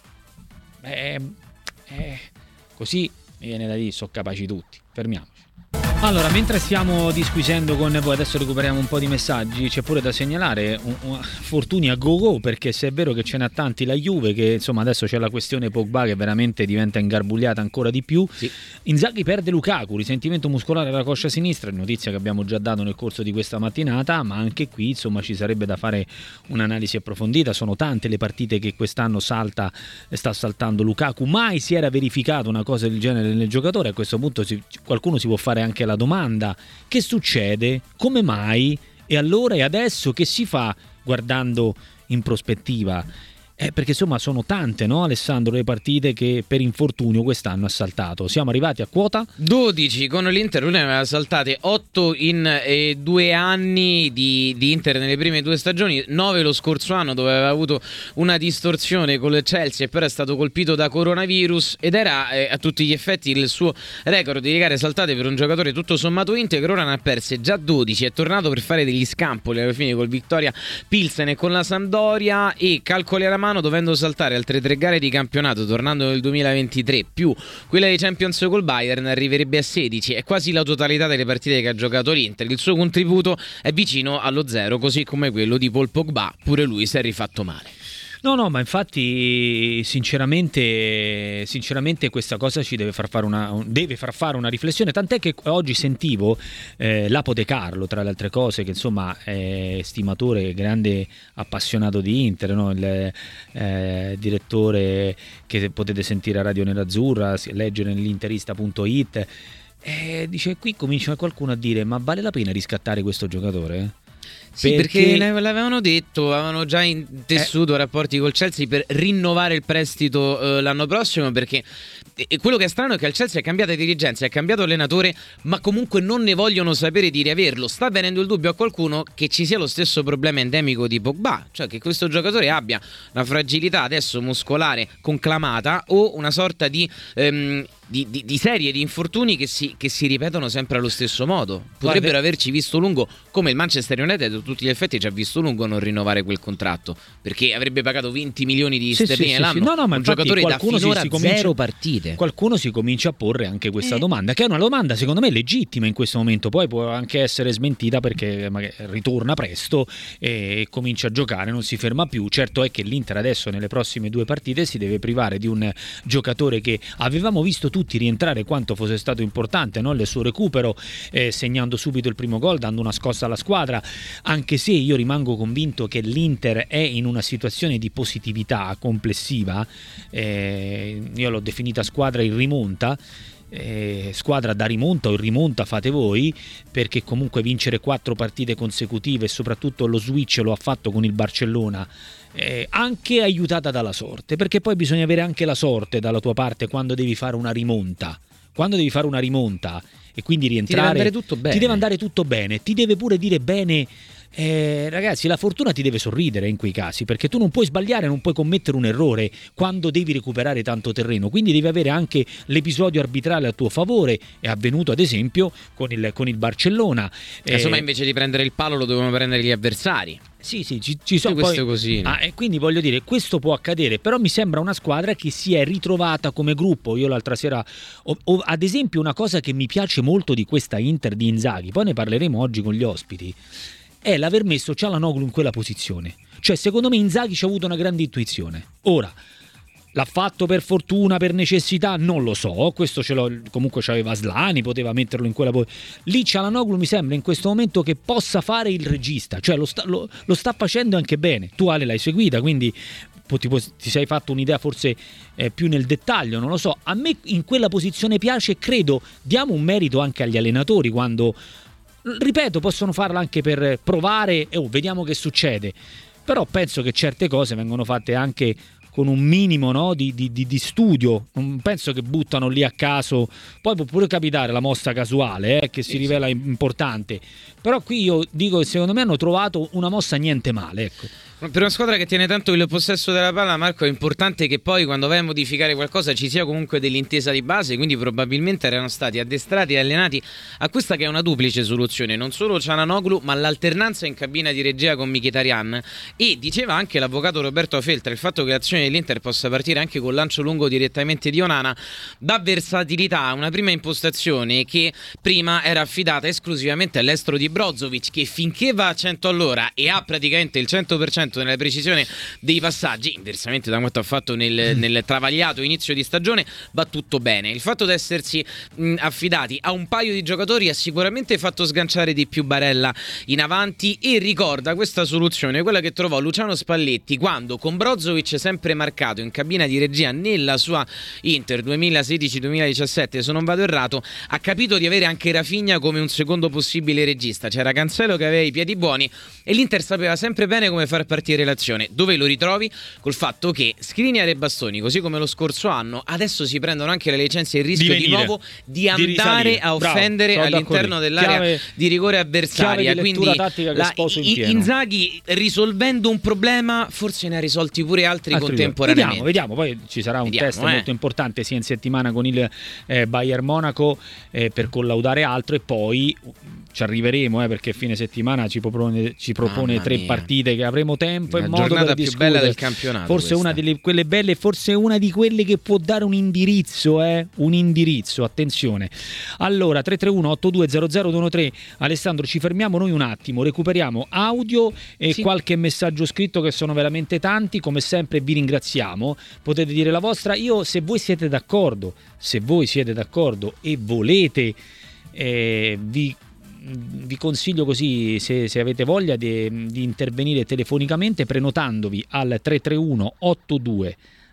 S8: Così mi viene da dire, sono capaci tutti, fermiamoci. Allora, mentre stiamo disquisendo con voi, adesso recuperiamo un po' di messaggi, c'è pure da segnalare fortuni a go-go, perché se è vero che ce n'ha tanti la Juve, che insomma adesso c'è la questione Pogba che veramente diventa ingarbugliata ancora di più, sì. Inzaghi perde Lukaku, risentimento muscolare alla coscia sinistra, notizia che abbiamo già dato nel corso di questa mattinata, ma anche qui insomma ci sarebbe da fare un'analisi approfondita, sono tante le partite che quest'anno sta saltando Lukaku, mai si era verificata una cosa del genere nel giocatore, a questo punto qualcuno si può fare anche la domanda: che succede? Come mai? E allora e adesso che si fa guardando in prospettiva? Perché insomma sono tante, no, Alessandro, le partite che per infortunio quest'anno ha saltato. Siamo arrivati a quota
S9: 12 con l'Inter, lui ne aveva saltate 8 in 2 anni di Inter nelle prime 2 stagioni, 9 lo scorso anno dove aveva avuto una distorsione con il Chelsea e poi è stato colpito da coronavirus ed era a tutti gli effetti il suo record di gare saltate per un giocatore tutto sommato integro. Ora ne ha perse già 12, è tornato per fare degli scampoli alla fine col Viktoria Pilsen e con la Sampdoria, e calcoli alla mano, dovendo saltare altre 3 gare di campionato tornando nel 2023 più quella di Champions col Bayern, arriverebbe a 16, è quasi la totalità delle partite che ha giocato l'Inter. Il suo contributo è vicino allo 0, così come quello di Paul Pogba, pure lui si è rifatto male.
S8: No, ma infatti sinceramente questa cosa ci deve far fare una riflessione, tant'è che oggi sentivo Lapo De Carlo, tra le altre cose, che insomma è stimatore, grande appassionato di Inter, no? Il direttore che potete sentire a Radio Nerazzurra, leggere nell'interista.it, dice, qui comincia qualcuno a dire: ma vale la pena riscattare questo giocatore?
S9: Sì, perché l'avevano detto, avevano già intessuto rapporti col Chelsea per rinnovare il prestito l'anno prossimo, perché quello che è strano è che al Chelsea è cambiata dirigenza, è cambiato allenatore, ma comunque non ne vogliono sapere di riaverlo. Sta venendo il dubbio a qualcuno che ci sia lo stesso problema endemico di Pogba, cioè che questo giocatore abbia una fragilità adesso muscolare conclamata o una sorta di serie di infortuni che si ripetono sempre allo stesso modo. Potrebbero averci visto lungo, come il Manchester United a tutti gli effetti ci ha visto lungo non rinnovare quel contratto, perché avrebbe pagato 20 milioni di sterline l'anno.
S8: No, ma
S9: un giocatore da finora
S8: zero partite. Qualcuno si comincia a porre anche questa domanda, che è una domanda secondo me legittima in questo momento, poi può anche essere smentita perché magari ritorna presto e comincia a giocare, non si ferma più. Certo è che l'Inter adesso nelle prossime 2 partite si deve privare di un giocatore che avevamo visto tutti rientrare quanto fosse stato importante, no? Il suo recupero, segnando subito il primo gol, dando una scossa alla squadra, anche se io rimango convinto che l'Inter è in una situazione di positività complessiva, io l'ho definita squadra in rimonta, squadra da rimonta o in rimonta fate voi, perché comunque vincere 4 partite consecutive e soprattutto lo switch lo ha fatto con il Barcellona, anche aiutata dalla sorte, perché poi bisogna avere anche la sorte dalla tua parte quando devi fare una rimonta e quindi rientrare, ti deve andare tutto bene, ti deve pure dire bene. Ragazzi, la fortuna ti deve sorridere in quei casi, perché tu non puoi sbagliare, non puoi commettere un errore quando devi recuperare tanto terreno, quindi devi avere anche l'episodio arbitrale a tuo favore. È avvenuto ad esempio con il Barcellona,
S9: insomma invece di prendere il palo lo dovevano prendere gli avversari.
S8: Sì, ci sono
S9: queste così.
S8: Quindi voglio dire, questo può accadere, però mi sembra una squadra che si è ritrovata come gruppo. Io l'altra sera ad esempio, una cosa che mi piace molto di questa Inter di Inzaghi, poi ne parleremo oggi con gli ospiti, è l'aver messo Çalhanoğlu in quella posizione. Cioè, secondo me Inzaghi ci ha avuto una grande intuizione. Ora, l'ha fatto per fortuna, per necessità? Non lo so, questo comunque c'aveva Aslani, poteva metterlo in quella lì. Çalhanoğlu mi sembra in questo momento che possa fare il regista, cioè lo sta facendo anche bene. Tu Ale l'hai seguita, quindi ti sei fatto un'idea forse più nel dettaglio, non lo so. A me in quella posizione piace, credo diamo un merito anche agli allenatori quando, ripeto, possono farlo anche per provare e vediamo che succede, però penso che certe cose vengono fatte anche con un minimo, no, di studio. Non penso che buttano lì a caso. Poi può pure capitare la mossa casuale che si rivela importante, però qui io dico che secondo me hanno trovato una mossa niente male, ecco.
S9: Per una squadra che tiene tanto il possesso della palla, Marco, è importante che poi quando vai a modificare qualcosa ci sia comunque dell'intesa di base, quindi probabilmente erano stati addestrati e allenati a questa che è una duplice soluzione, non solo Çalhanoğlu ma l'alternanza in cabina di regia con Mkhitaryan. E diceva anche l'avvocato Roberto Feltra il fatto che l'azione dell'Inter possa partire anche con lancio lungo direttamente di Onana dà versatilità a una prima impostazione che prima era affidata esclusivamente all'estero di Brozovic, che finché va a 100 all'ora e ha praticamente il 100% nella precisione dei passaggi, inversamente da quanto ha fatto nel travagliato inizio di stagione, va tutto bene. Il fatto di essersi affidati a un paio di giocatori ha sicuramente fatto sganciare di più Barella in avanti, e ricorda questa soluzione quella che trovò Luciano Spalletti quando, con Brozovic sempre marcato in cabina di regia nella sua Inter 2016-2017, se non vado errato, ha capito di avere anche Rafinha come un secondo possibile regista. C'era Cancelo che aveva i piedi buoni e l'Inter sapeva sempre bene come far partire l'azione. Dove lo ritrovi? Col fatto che Skriniar e Bastoni, così come lo scorso anno, adesso si prendono anche le licenze e il rischio di nuovo di andare a offendere all'interno dell'area di rigore avversaria. Quindi Inzaghi, risolvendo un problema, forse ne ha risolti pure altri contemporaneamente.
S8: Vediamo, poi ci sarà un test molto importante sia in settimana con il Bayern Monaco per collaudare altro, e poi ci arriveremo perché fine settimana ci propone 3 partite che avremo tempo e modo per discutere. Più bella del campionato, forse questa. Una delle quelle belle, forse una di quelle che può dare un indirizzo, attenzione. Allora 331-8200-213. Alessandro, ci fermiamo noi un attimo, recuperiamo audio e qualche messaggio scritto, che sono veramente tanti. Come sempre vi ringraziamo, potete dire la vostra. Io, se voi siete d'accordo e volete, vi consiglio così, se avete voglia di intervenire telefonicamente, prenotandovi al 331 82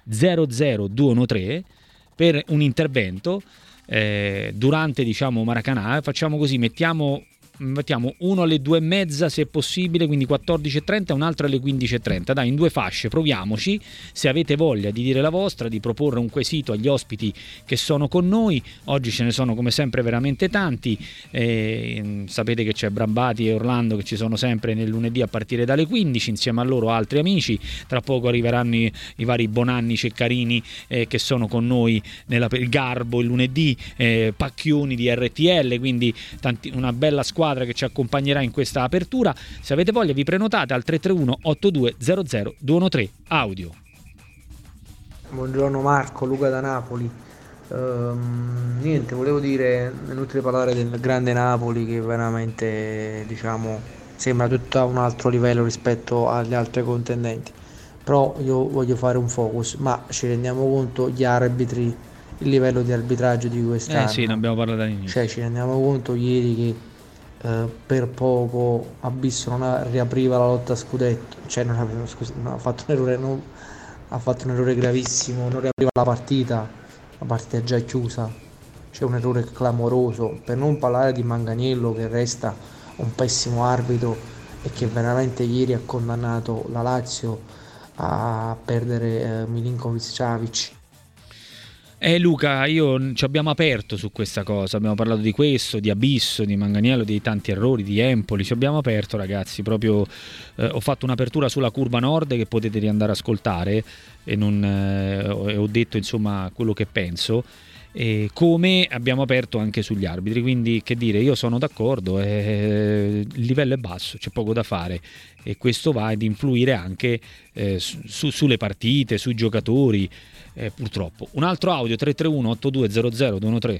S8: 00213 per un intervento durante Maracanã. Facciamo così, mettiamo uno alle 2:30 se possibile, quindi 14:30, un altro alle 15:30. Dai, in 2 fasce, proviamoci. Se avete voglia di dire la vostra, di proporre un quesito agli ospiti che sono con noi, oggi ce ne sono come sempre veramente tanti. Sapete che c'è Brambati e Orlando che ci sono sempre nel lunedì a partire dalle 15, insieme a loro altri amici. Tra poco arriveranno i vari Bonanni, Ceccarini che sono con noi il Garbo il lunedì, Pacchioni di RTL, quindi una bella squadra che ci accompagnerà in questa apertura. Se avete voglia vi prenotate al 331 8200 213 audio.
S1: Buongiorno Marco, Luca da Napoli. Niente, volevo dire, è inutile parlare del grande Napoli che veramente sembra tutto a un altro livello rispetto alle altre contendenti, però io voglio fare un focus, ma ci rendiamo conto gli arbitri, il livello di arbitraggio di quest'anno?
S8: Sì, ne abbiamo parlato all'inizio.
S1: Ci rendiamo conto ieri che per poco Abisso non riapriva la lotta a scudetto, ha fatto un errore gravissimo, non riapriva la partita è già chiusa, c'è un errore clamoroso, per non parlare di Manganiello che resta un pessimo arbitro e che veramente ieri ha condannato la Lazio a perdere Milinkovic-Savic.
S8: Luca, ci abbiamo aperto su questa cosa, abbiamo parlato di questo, di Abisso, di Manganiello, di tanti errori, di Empoli, ci abbiamo aperto, ragazzi, proprio ho fatto un'apertura sulla curva nord che potete riandare ad ascoltare e ho detto insomma quello che penso, e come abbiamo aperto anche sugli arbitri, quindi che dire, io sono d'accordo, il livello è basso, c'è poco da fare e questo va ad influire anche sulle partite, sui giocatori. Purtroppo. Un altro audio 331 8200 213.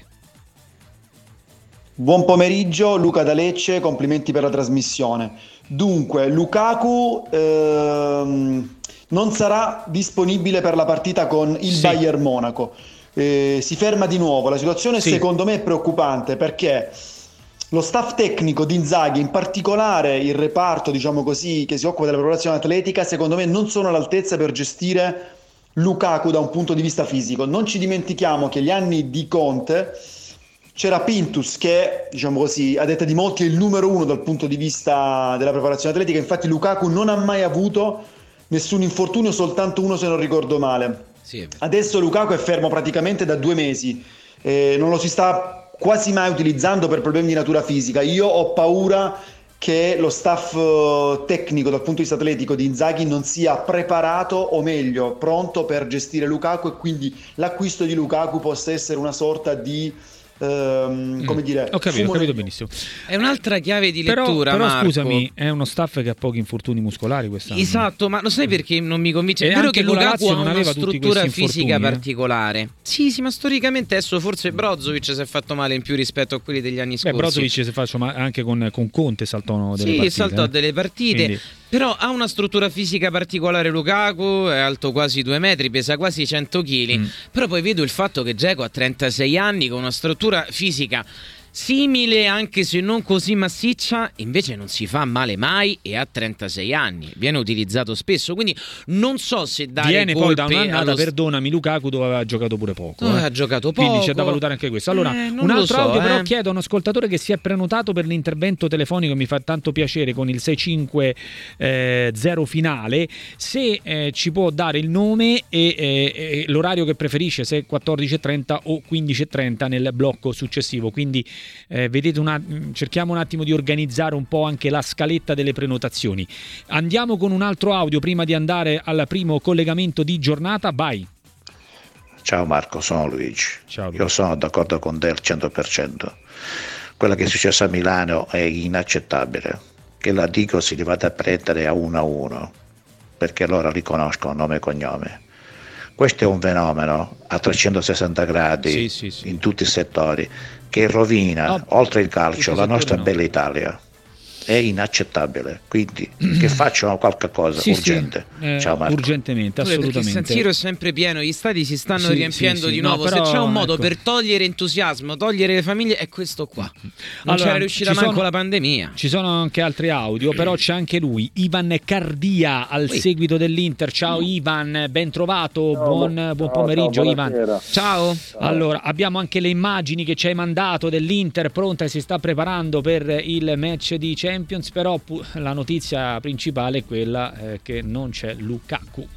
S10: Buon pomeriggio, Luca da Lecce, complimenti per la trasmissione. Dunque, Lukaku non sarà disponibile per la partita con il Bayern Monaco. Si ferma di nuovo. La situazione secondo me è preoccupante perché lo staff tecnico di Inzaghi, in particolare il reparto che si occupa della preparazione atletica, secondo me non sono all'altezza per gestire Lukaku da un punto di vista fisico. Non ci dimentichiamo che gli anni di Conte c'era Pintus che, a detta di molti, è il numero 1 dal punto di vista della preparazione atletica. Infatti Lukaku non ha mai avuto nessun infortunio, soltanto uno se non ricordo male. Adesso Lukaku è fermo praticamente da 2 mesi, non lo si sta quasi mai utilizzando per problemi di natura fisica. Io ho paura che lo staff tecnico dal punto di vista atletico di Inzaghi non sia preparato, o meglio pronto per gestire Lukaku, e quindi l'acquisto di Lukaku possa essere una sorta di come dire,
S8: ho capito benissimo.
S9: È un'altra chiave di lettura,
S8: però
S9: Marco.
S8: Scusami, è uno staff che ha pochi infortuni muscolari quest'anno.
S9: Esatto, ma lo sai perché non mi convince? È vero che Lukaku ha una struttura fisica particolare. Sì, ma storicamente adesso forse Brozovic si è fatto male in più rispetto a quelli degli anni scorsi.
S8: Brozovic si è fatto ma anche con Conte saltò delle partite.
S9: Sì, saltò delle partite. Quindi... Però ha una struttura fisica particolare Lukaku, è alto quasi 2 metri, pesa quasi 100 kg, però poi vedo il fatto che Dzeko ha 36 anni con una struttura fisica simile, anche se non così massiccia, invece non si fa male mai e ha 36 anni, viene utilizzato spesso, quindi non so se dare
S8: viene
S9: colpe
S8: poi da un'annata, perdonami, Lukaku dove aveva giocato pure poco.
S9: Ha giocato poco.
S8: Quindi c'è da valutare anche questo. Allora, un altro audio però chiedo a un ascoltatore che si è prenotato per l'intervento telefonico, mi fa tanto piacere, con il 650 finale, se ci può dare il nome e l'orario che preferisce, se 14.30 o 15.30 nel blocco successivo, quindi vedete cerchiamo un attimo di organizzare un po' anche la scaletta delle prenotazioni. Andiamo con un altro audio prima di andare al primo collegamento di giornata. Vai.
S11: Ciao Marco, sono Luigi.
S8: Ciao.
S11: Io sono d'accordo con te al 100%. Quello che è successo a Milano è inaccettabile, che la Dico si vada a prendere a 1-1, perché loro li conoscono nome e cognome. Questo è un fenomeno a 360 gradi in tutti i settori, che rovina, oltre il calcio, la nostra bella Italia. È inaccettabile, quindi che facciano qualche cosa urgente. Ciao Marco.
S8: Urgentemente, assolutamente.
S9: Perché San Siro è sempre pieno, gli stadi si stanno riempiendo di nuovo.
S8: Però,
S9: se c'è un modo per togliere entusiasmo, togliere le famiglie, è questo qua. Non c'era riuscita manco la pandemia.
S8: Ci sono anche altri audio, però c'è anche lui, Ivan Cardia, al seguito dell'Inter. Ciao Ivan, ben trovato, buon pomeriggio.
S12: Ciao,
S8: Ivan. Ciao. Allora, abbiamo anche le immagini che ci hai mandato dell'Inter pronta e si sta preparando per il match di Champions, però la notizia principale è quella che non c'è Lukaku.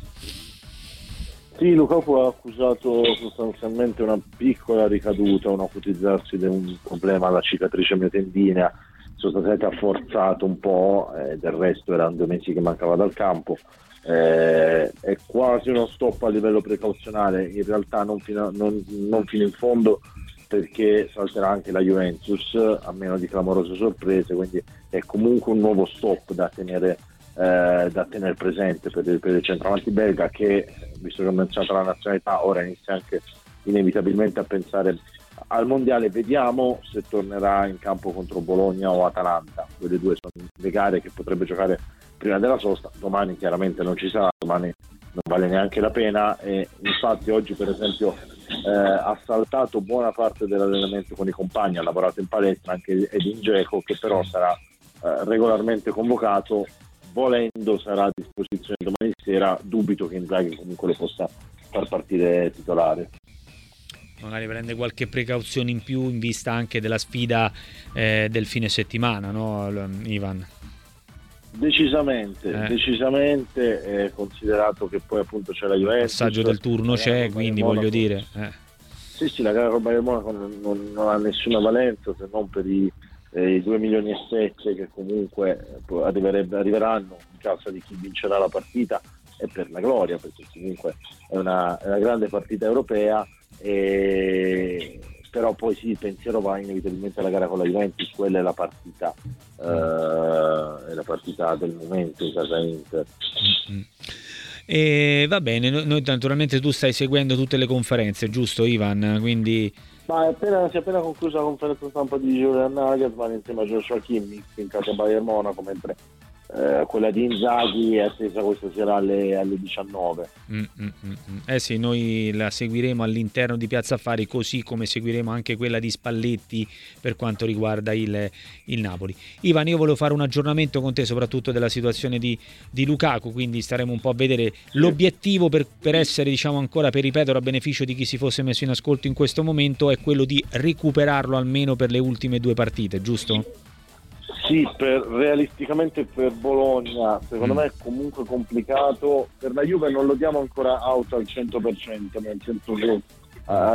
S12: Sì, Lukaku ha accusato sostanzialmente una piccola ricaduta, un acutizzarsi di un problema alla cicatrice miotendinea, sostanzialmente ha forzato un po', del resto erano 2 mesi che mancava dal campo, è quasi uno stop a livello precauzionale, in realtà non fino in fondo, perché salterà anche la Juventus a meno di clamorose sorprese, quindi è comunque un nuovo stop da tenere presente per il centravanti belga, che, visto che ho menzionato la nazionalità, ora inizia anche inevitabilmente a pensare al mondiale. Vediamo se tornerà in campo contro Bologna o Atalanta, quelle due sono le gare che potrebbe giocare prima della sosta. Domani chiaramente non ci sarà, domani non vale neanche la pena, e infatti oggi per esempio ha saltato buona parte dell'allenamento con i compagni, ha lavorato in palestra anche Edin Dzeko, che però sarà regolarmente convocato, volendo sarà a disposizione domani sera. Dubito che Inzaghi comunque lo possa far partire titolare.
S8: Magari prende qualche precauzione in più in vista anche della sfida del fine settimana, no Ivan?
S12: Decisamente, considerato che poi appunto c'è la Juventus,
S8: il passaggio del turno c'è, quindi voglio dire
S12: sì, la gara con Bayern Monaco non ha nessuna valenza, se non per i 2,7 milioni che comunque arriveranno in casa di chi vincerà la partita, e per la gloria, perché comunque è una grande partita europea, però poi sì, il pensiero va inevitabilmente alla gara con la Juventus, quella è la partita del momento in casa Inter.
S8: E va bene, noi naturalmente tu stai seguendo tutte le conferenze, giusto Ivan? Quindi
S12: ma si è appena conclusa la conferenza stampa di Julian Nagelsmann insieme a Joshua Kimmich in casa Bayern Monaco, mentre quella di Inzaghi è attesa questa sera alle 19.
S8: Sì, noi la seguiremo all'interno di Piazza Affari, così come seguiremo anche quella di Spalletti per quanto riguarda il Napoli. Ivan, io volevo fare un aggiornamento con te soprattutto della situazione di Lukaku, quindi staremo un po' a vedere l'obiettivo per essere, diciamo, ancora, per ripetere a beneficio di chi si fosse messo in ascolto in questo momento, è quello di recuperarlo almeno per le ultime 2 partite, giusto?
S12: Sì, realisticamente per Bologna secondo me è comunque complicato. Per la Juve non lo diamo ancora out al 100%, nel senso che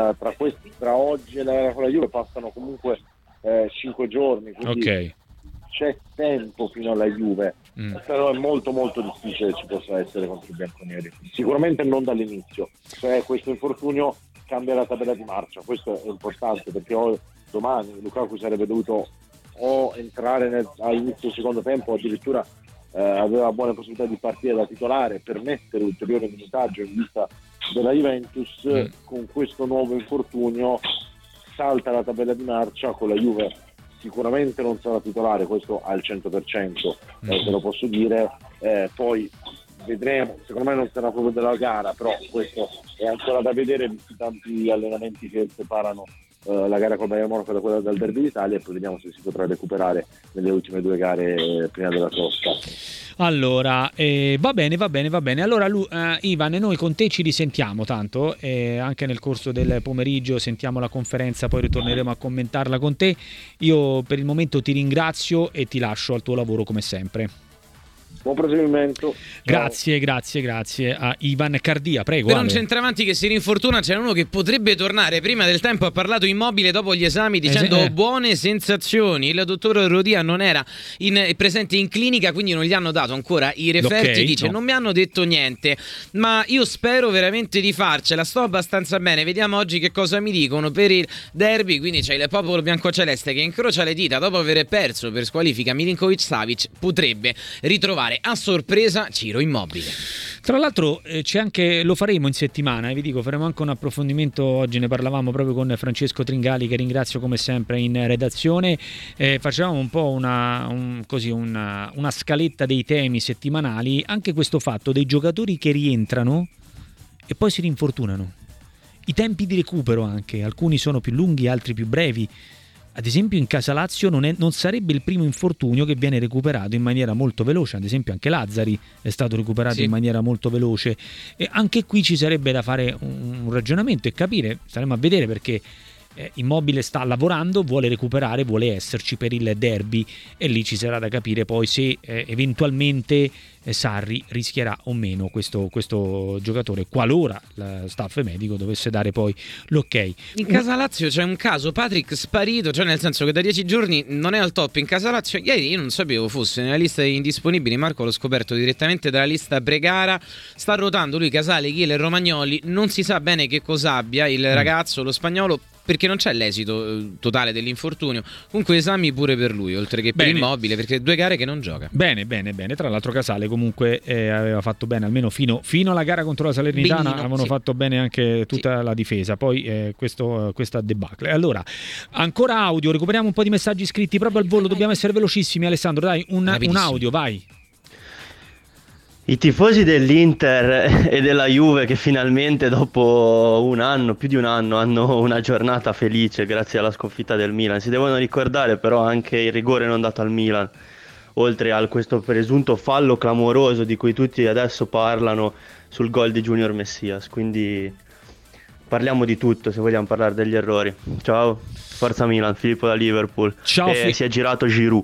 S12: tra oggi e la Juve passano comunque 5 giorni, quindi c'è tempo fino alla Juve, però è molto molto difficile che ci possa essere contro i bianconeri, sicuramente non dall'inizio. Se questo infortunio cambia la tabella di marcia, questo è importante, perché domani Lukaku sarebbe dovuto o entrare all'inizio del secondo tempo, o addirittura aveva buone possibilità di partire da titolare per mettere ulteriore minutaggio in vista della Juventus. Con questo nuovo infortunio salta la tabella di marcia, con la Juve sicuramente non sarà titolare, questo al 100%, te lo posso dire, poi vedremo, secondo me non sarà proprio della gara, però questo è ancora da vedere visti tanti allenamenti che separano la gara con Bayern Monaco da quella del Derby d'Italia, e poi vediamo se si potrà recuperare nelle ultime 2 gare prima della sosta.
S8: Allora, va bene. Allora, Ivan, noi con te ci risentiamo tanto, anche nel corso del pomeriggio sentiamo la conferenza, poi ritorneremo a commentarla con te. Io per il momento ti ringrazio e ti lascio al tuo lavoro come sempre.
S12: Buon proseguimento.
S8: Grazie a Ivan Cardia, prego.
S9: Per un centravanti che si rinfortuna c'è uno che potrebbe tornare prima del tempo. Ha parlato Immobile dopo gli esami dicendo buone sensazioni. Il dottor Rodia non era presente in clinica, quindi non gli hanno dato ancora i referti. Dice non mi hanno detto niente, ma io spero veramente di farcela, sto abbastanza bene, vediamo oggi che cosa mi dicono per il derby. Quindi c'è il popolo biancoceleste che incrocia le dita dopo aver perso per squalifica Milinkovic-Savic, potrebbe ritrovare a sorpresa Ciro Immobile.
S8: Tra l'altro c'è anche, lo faremo in settimana, vi dico, faremo anche un approfondimento. Oggi ne parlavamo proprio con Francesco Tringali, che ringrazio come sempre in redazione. Facevamo un po' una scaletta dei temi settimanali, anche questo fatto dei giocatori che rientrano e poi si rinfortunano, i tempi di recupero anche, alcuni sono più lunghi, altri più brevi. Ad esempio in Casa Lazio non sarebbe il primo infortunio che viene recuperato in maniera molto veloce. Ad esempio anche Lazzari è stato recuperato in maniera molto veloce, e anche qui ci sarebbe da fare un ragionamento e capire, staremo a vedere, perché Immobile sta lavorando, vuole recuperare, vuole esserci per il derby, e lì ci sarà da capire poi se eventualmente Sarri rischierà o meno questo giocatore, qualora lo staff medico dovesse dare poi l'ok.
S9: In Casa Lazio c'è un caso Patrick sparito, cioè nel senso che da 10 giorni non è al top in Casa Lazio. Ieri io non sapevo fosse nella lista degli indisponibili, Marco l'ho scoperto direttamente dalla lista pre-gara. Sta ruotando lui, Casale, Chiellini e Romagnoli, non si sa bene che cosa abbia il ragazzo, lo spagnolo, perché non c'è l'esito totale dell'infortunio. Comunque esami pure per lui, oltre che per Immobile, perché 2 gare che non gioca.
S8: Bene. Tra l'altro Casale comunque aveva fatto bene almeno fino alla gara contro la Salernitana. Avevano fatto bene anche tutta la difesa. Poi questa debacle. Allora, ancora audio, recuperiamo un po' di messaggi scritti proprio al volo. Dobbiamo essere velocissimi, Alessandro, dai, un audio, vai.
S13: I tifosi dell'Inter e della Juve, che finalmente dopo più di un anno, hanno una giornata felice grazie alla sconfitta del Milan. Si devono ricordare però anche il rigore non dato al Milan, oltre a questo presunto fallo clamoroso di cui tutti adesso parlano sul gol di Junior Messias. Quindi parliamo di tutto se vogliamo parlare degli errori. Ciao, forza Milan, Filippo da Liverpool.
S8: Ciao,
S13: si è girato Giroud.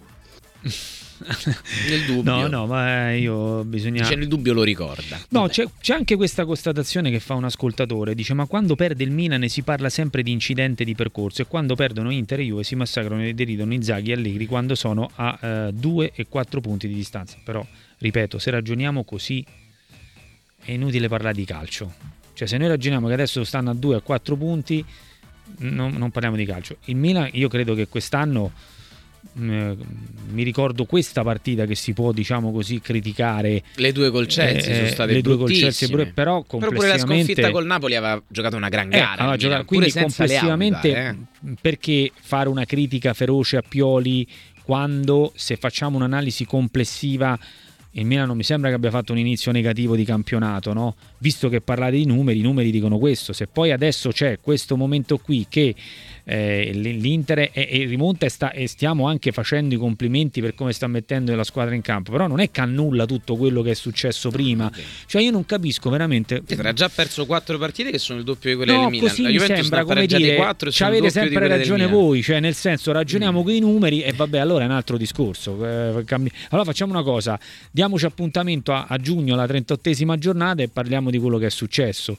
S9: Nel dubbio.
S8: No, ma bisogna.
S9: C'è il dubbio, lo ricorda.
S8: No, c'è anche questa constatazione che fa un ascoltatore. Dice: ma quando perde il Milan si parla sempre di incidente di percorso, e quando perdono Inter e Juve si massacrano e deridono Inzaghi e Allegri quando sono a 2 e 4 punti di distanza. Però, ripeto, se ragioniamo così è inutile parlare di calcio. Cioè, se noi ragioniamo che adesso stanno a 2 e 4 punti, non parliamo di calcio. Il Milan, io credo che quest'anno, mi ricordo questa partita che si può, diciamo così, criticare.
S9: Le 2 col Chelsea sono state
S8: le 2 col
S9: bruttissime.
S8: Chelsea, però
S9: pure la sconfitta col Napoli aveva giocato una gran gara,
S8: quindi complessivamente perché fare una critica feroce a Pioli quando, se facciamo un'analisi complessiva, il Milan non mi sembra che abbia fatto un inizio negativo di campionato, no? Visto che parlate di numeri, i numeri dicono questo. Se poi adesso c'è questo momento qui che l'Inter rimonta e stiamo anche facendo i complimenti per come sta mettendo la squadra in campo, però non è che annulla tutto quello che è successo prima. Cioè io non capisco veramente.
S9: Ha già perso 4 partite che sono il doppio di quelle del Milan.
S8: Così la Juventus mi sembra, come dire, 4, avete sempre ragione voi, cioè nel senso ragioniamo con i numeri e vabbè, allora è un altro discorso. Allora facciamo una cosa, diamoci appuntamento a giugno, la 38esima giornata, e parliamo di quello che è successo.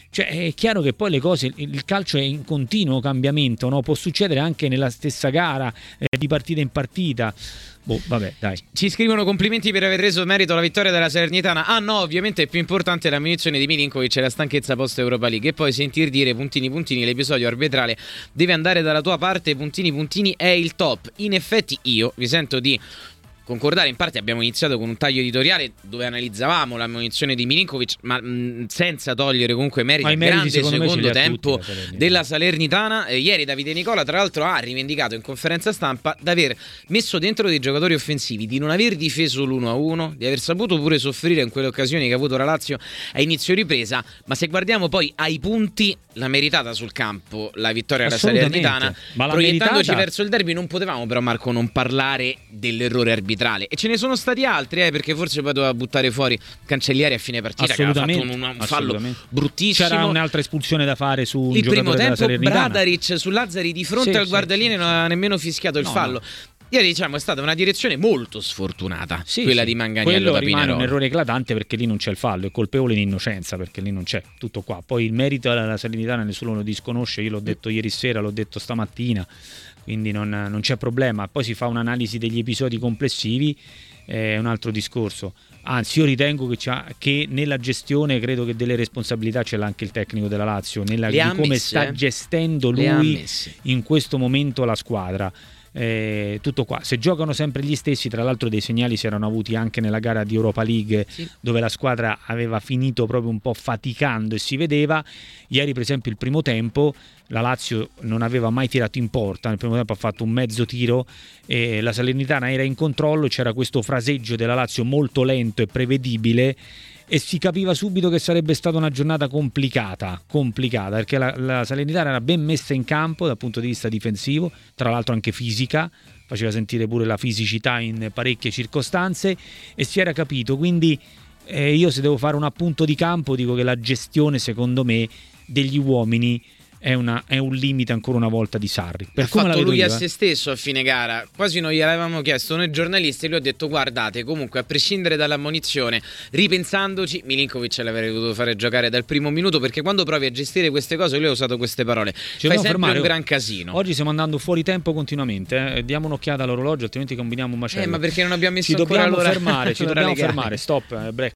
S8: Cioè, è chiaro che poi le cose, il calcio è in continuo cambiamento, no? Può succedere anche nella stessa gara, di partita in partita. Vabbè, dai.
S9: Ci scrivono: complimenti per aver reso merito alla vittoria della Salernitana. Ah no, ovviamente è più importante la munizione di Milinkovic e la stanchezza post Europa League. E poi sentir dire puntini l'episodio arbitrale deve andare dalla tua parte, puntini è il top. In effetti io vi sento di concordare. In parte abbiamo iniziato con un taglio editoriale dove analizzavamo la munizione di Milinkovic, ma senza togliere comunque merito al grande secondo tempo della Salernitana. Ieri Davide Nicola tra l'altro ha rivendicato in conferenza stampa di aver messo dentro dei giocatori offensivi, di non aver difeso l'1-1, di aver saputo pure soffrire in quelle occasioni che ha avuto la Lazio a inizio ripresa. Ma se guardiamo poi ai punti, l'ha meritata sul campo la vittoria della Salernitana, ma proiettandoci verso il derby. Non potevamo però, Marco, non parlare dell'errore arbitrale, e ce ne sono stati altri, perché forse poi doveva buttare fuori Cancellieri a fine partita, che aveva fatto un fallo bruttissimo.
S8: C'era un'altra espulsione da fare su un
S9: il primo
S8: giocatore
S9: tempo. Bradaric su Lazzari di fronte al guardaline non ha nemmeno fischiato il fallo. Ieri diciamo è stata una direzione molto sfortunata, quella di Manganiello da Pinerolo.
S8: Rimane un errore eclatante, perché lì non c'è il fallo, è colpevole in innocenza, perché lì non c'è, tutto qua. Poi il merito della Salernitana nessuno lo disconosce, io l'ho detto ieri sera, l'ho detto stamattina, quindi non c'è problema. Poi si fa un'analisi degli episodi complessivi, è un altro discorso. Anzi, io ritengo che nella gestione, credo che delle responsabilità ce l'ha anche il tecnico della Lazio, di come sta gestendo lui in questo momento la squadra. Tutto qua. Se giocano sempre gli stessi, tra l'altro dei segnali si erano avuti anche nella gara di Europa League, dove la squadra aveva finito proprio un po' faticando e si vedeva. Ieri per esempio il primo tempo la Lazio non aveva mai tirato in porta, nel primo tempo ha fatto un mezzo tiro e la Salernitana era in controllo, c'era questo fraseggio della Lazio molto lento e prevedibile, e si capiva subito che sarebbe stata una giornata complicata, perché la Salernitana era ben messa in campo dal punto di vista difensivo, tra l'altro anche fisica, faceva sentire pure la fisicità in parecchie circostanze, e si era capito. Quindi io, se devo fare un appunto di campo, dico che la gestione, secondo me, degli uomini è un limite ancora una volta di Sarri.
S9: Ha fatto lui a se stesso a fine gara, quasi non gliel'avevamo chiesto noi giornalisti, e lui ha detto: guardate, comunque a prescindere dall'ammonizione, ripensandoci, Milinkovic l'avrei dovuto fare giocare dal primo minuto, perché quando provi a gestire queste cose, lui ha usato queste parole, fai sempre un gran casino.
S8: Oggi stiamo andando fuori tempo continuamente, diamo un'occhiata all'orologio, altrimenti combiniamo un macello.
S9: Ma perché non abbiamo messo
S8: ci
S9: ancora
S8: dobbiamo fermare, stop, break.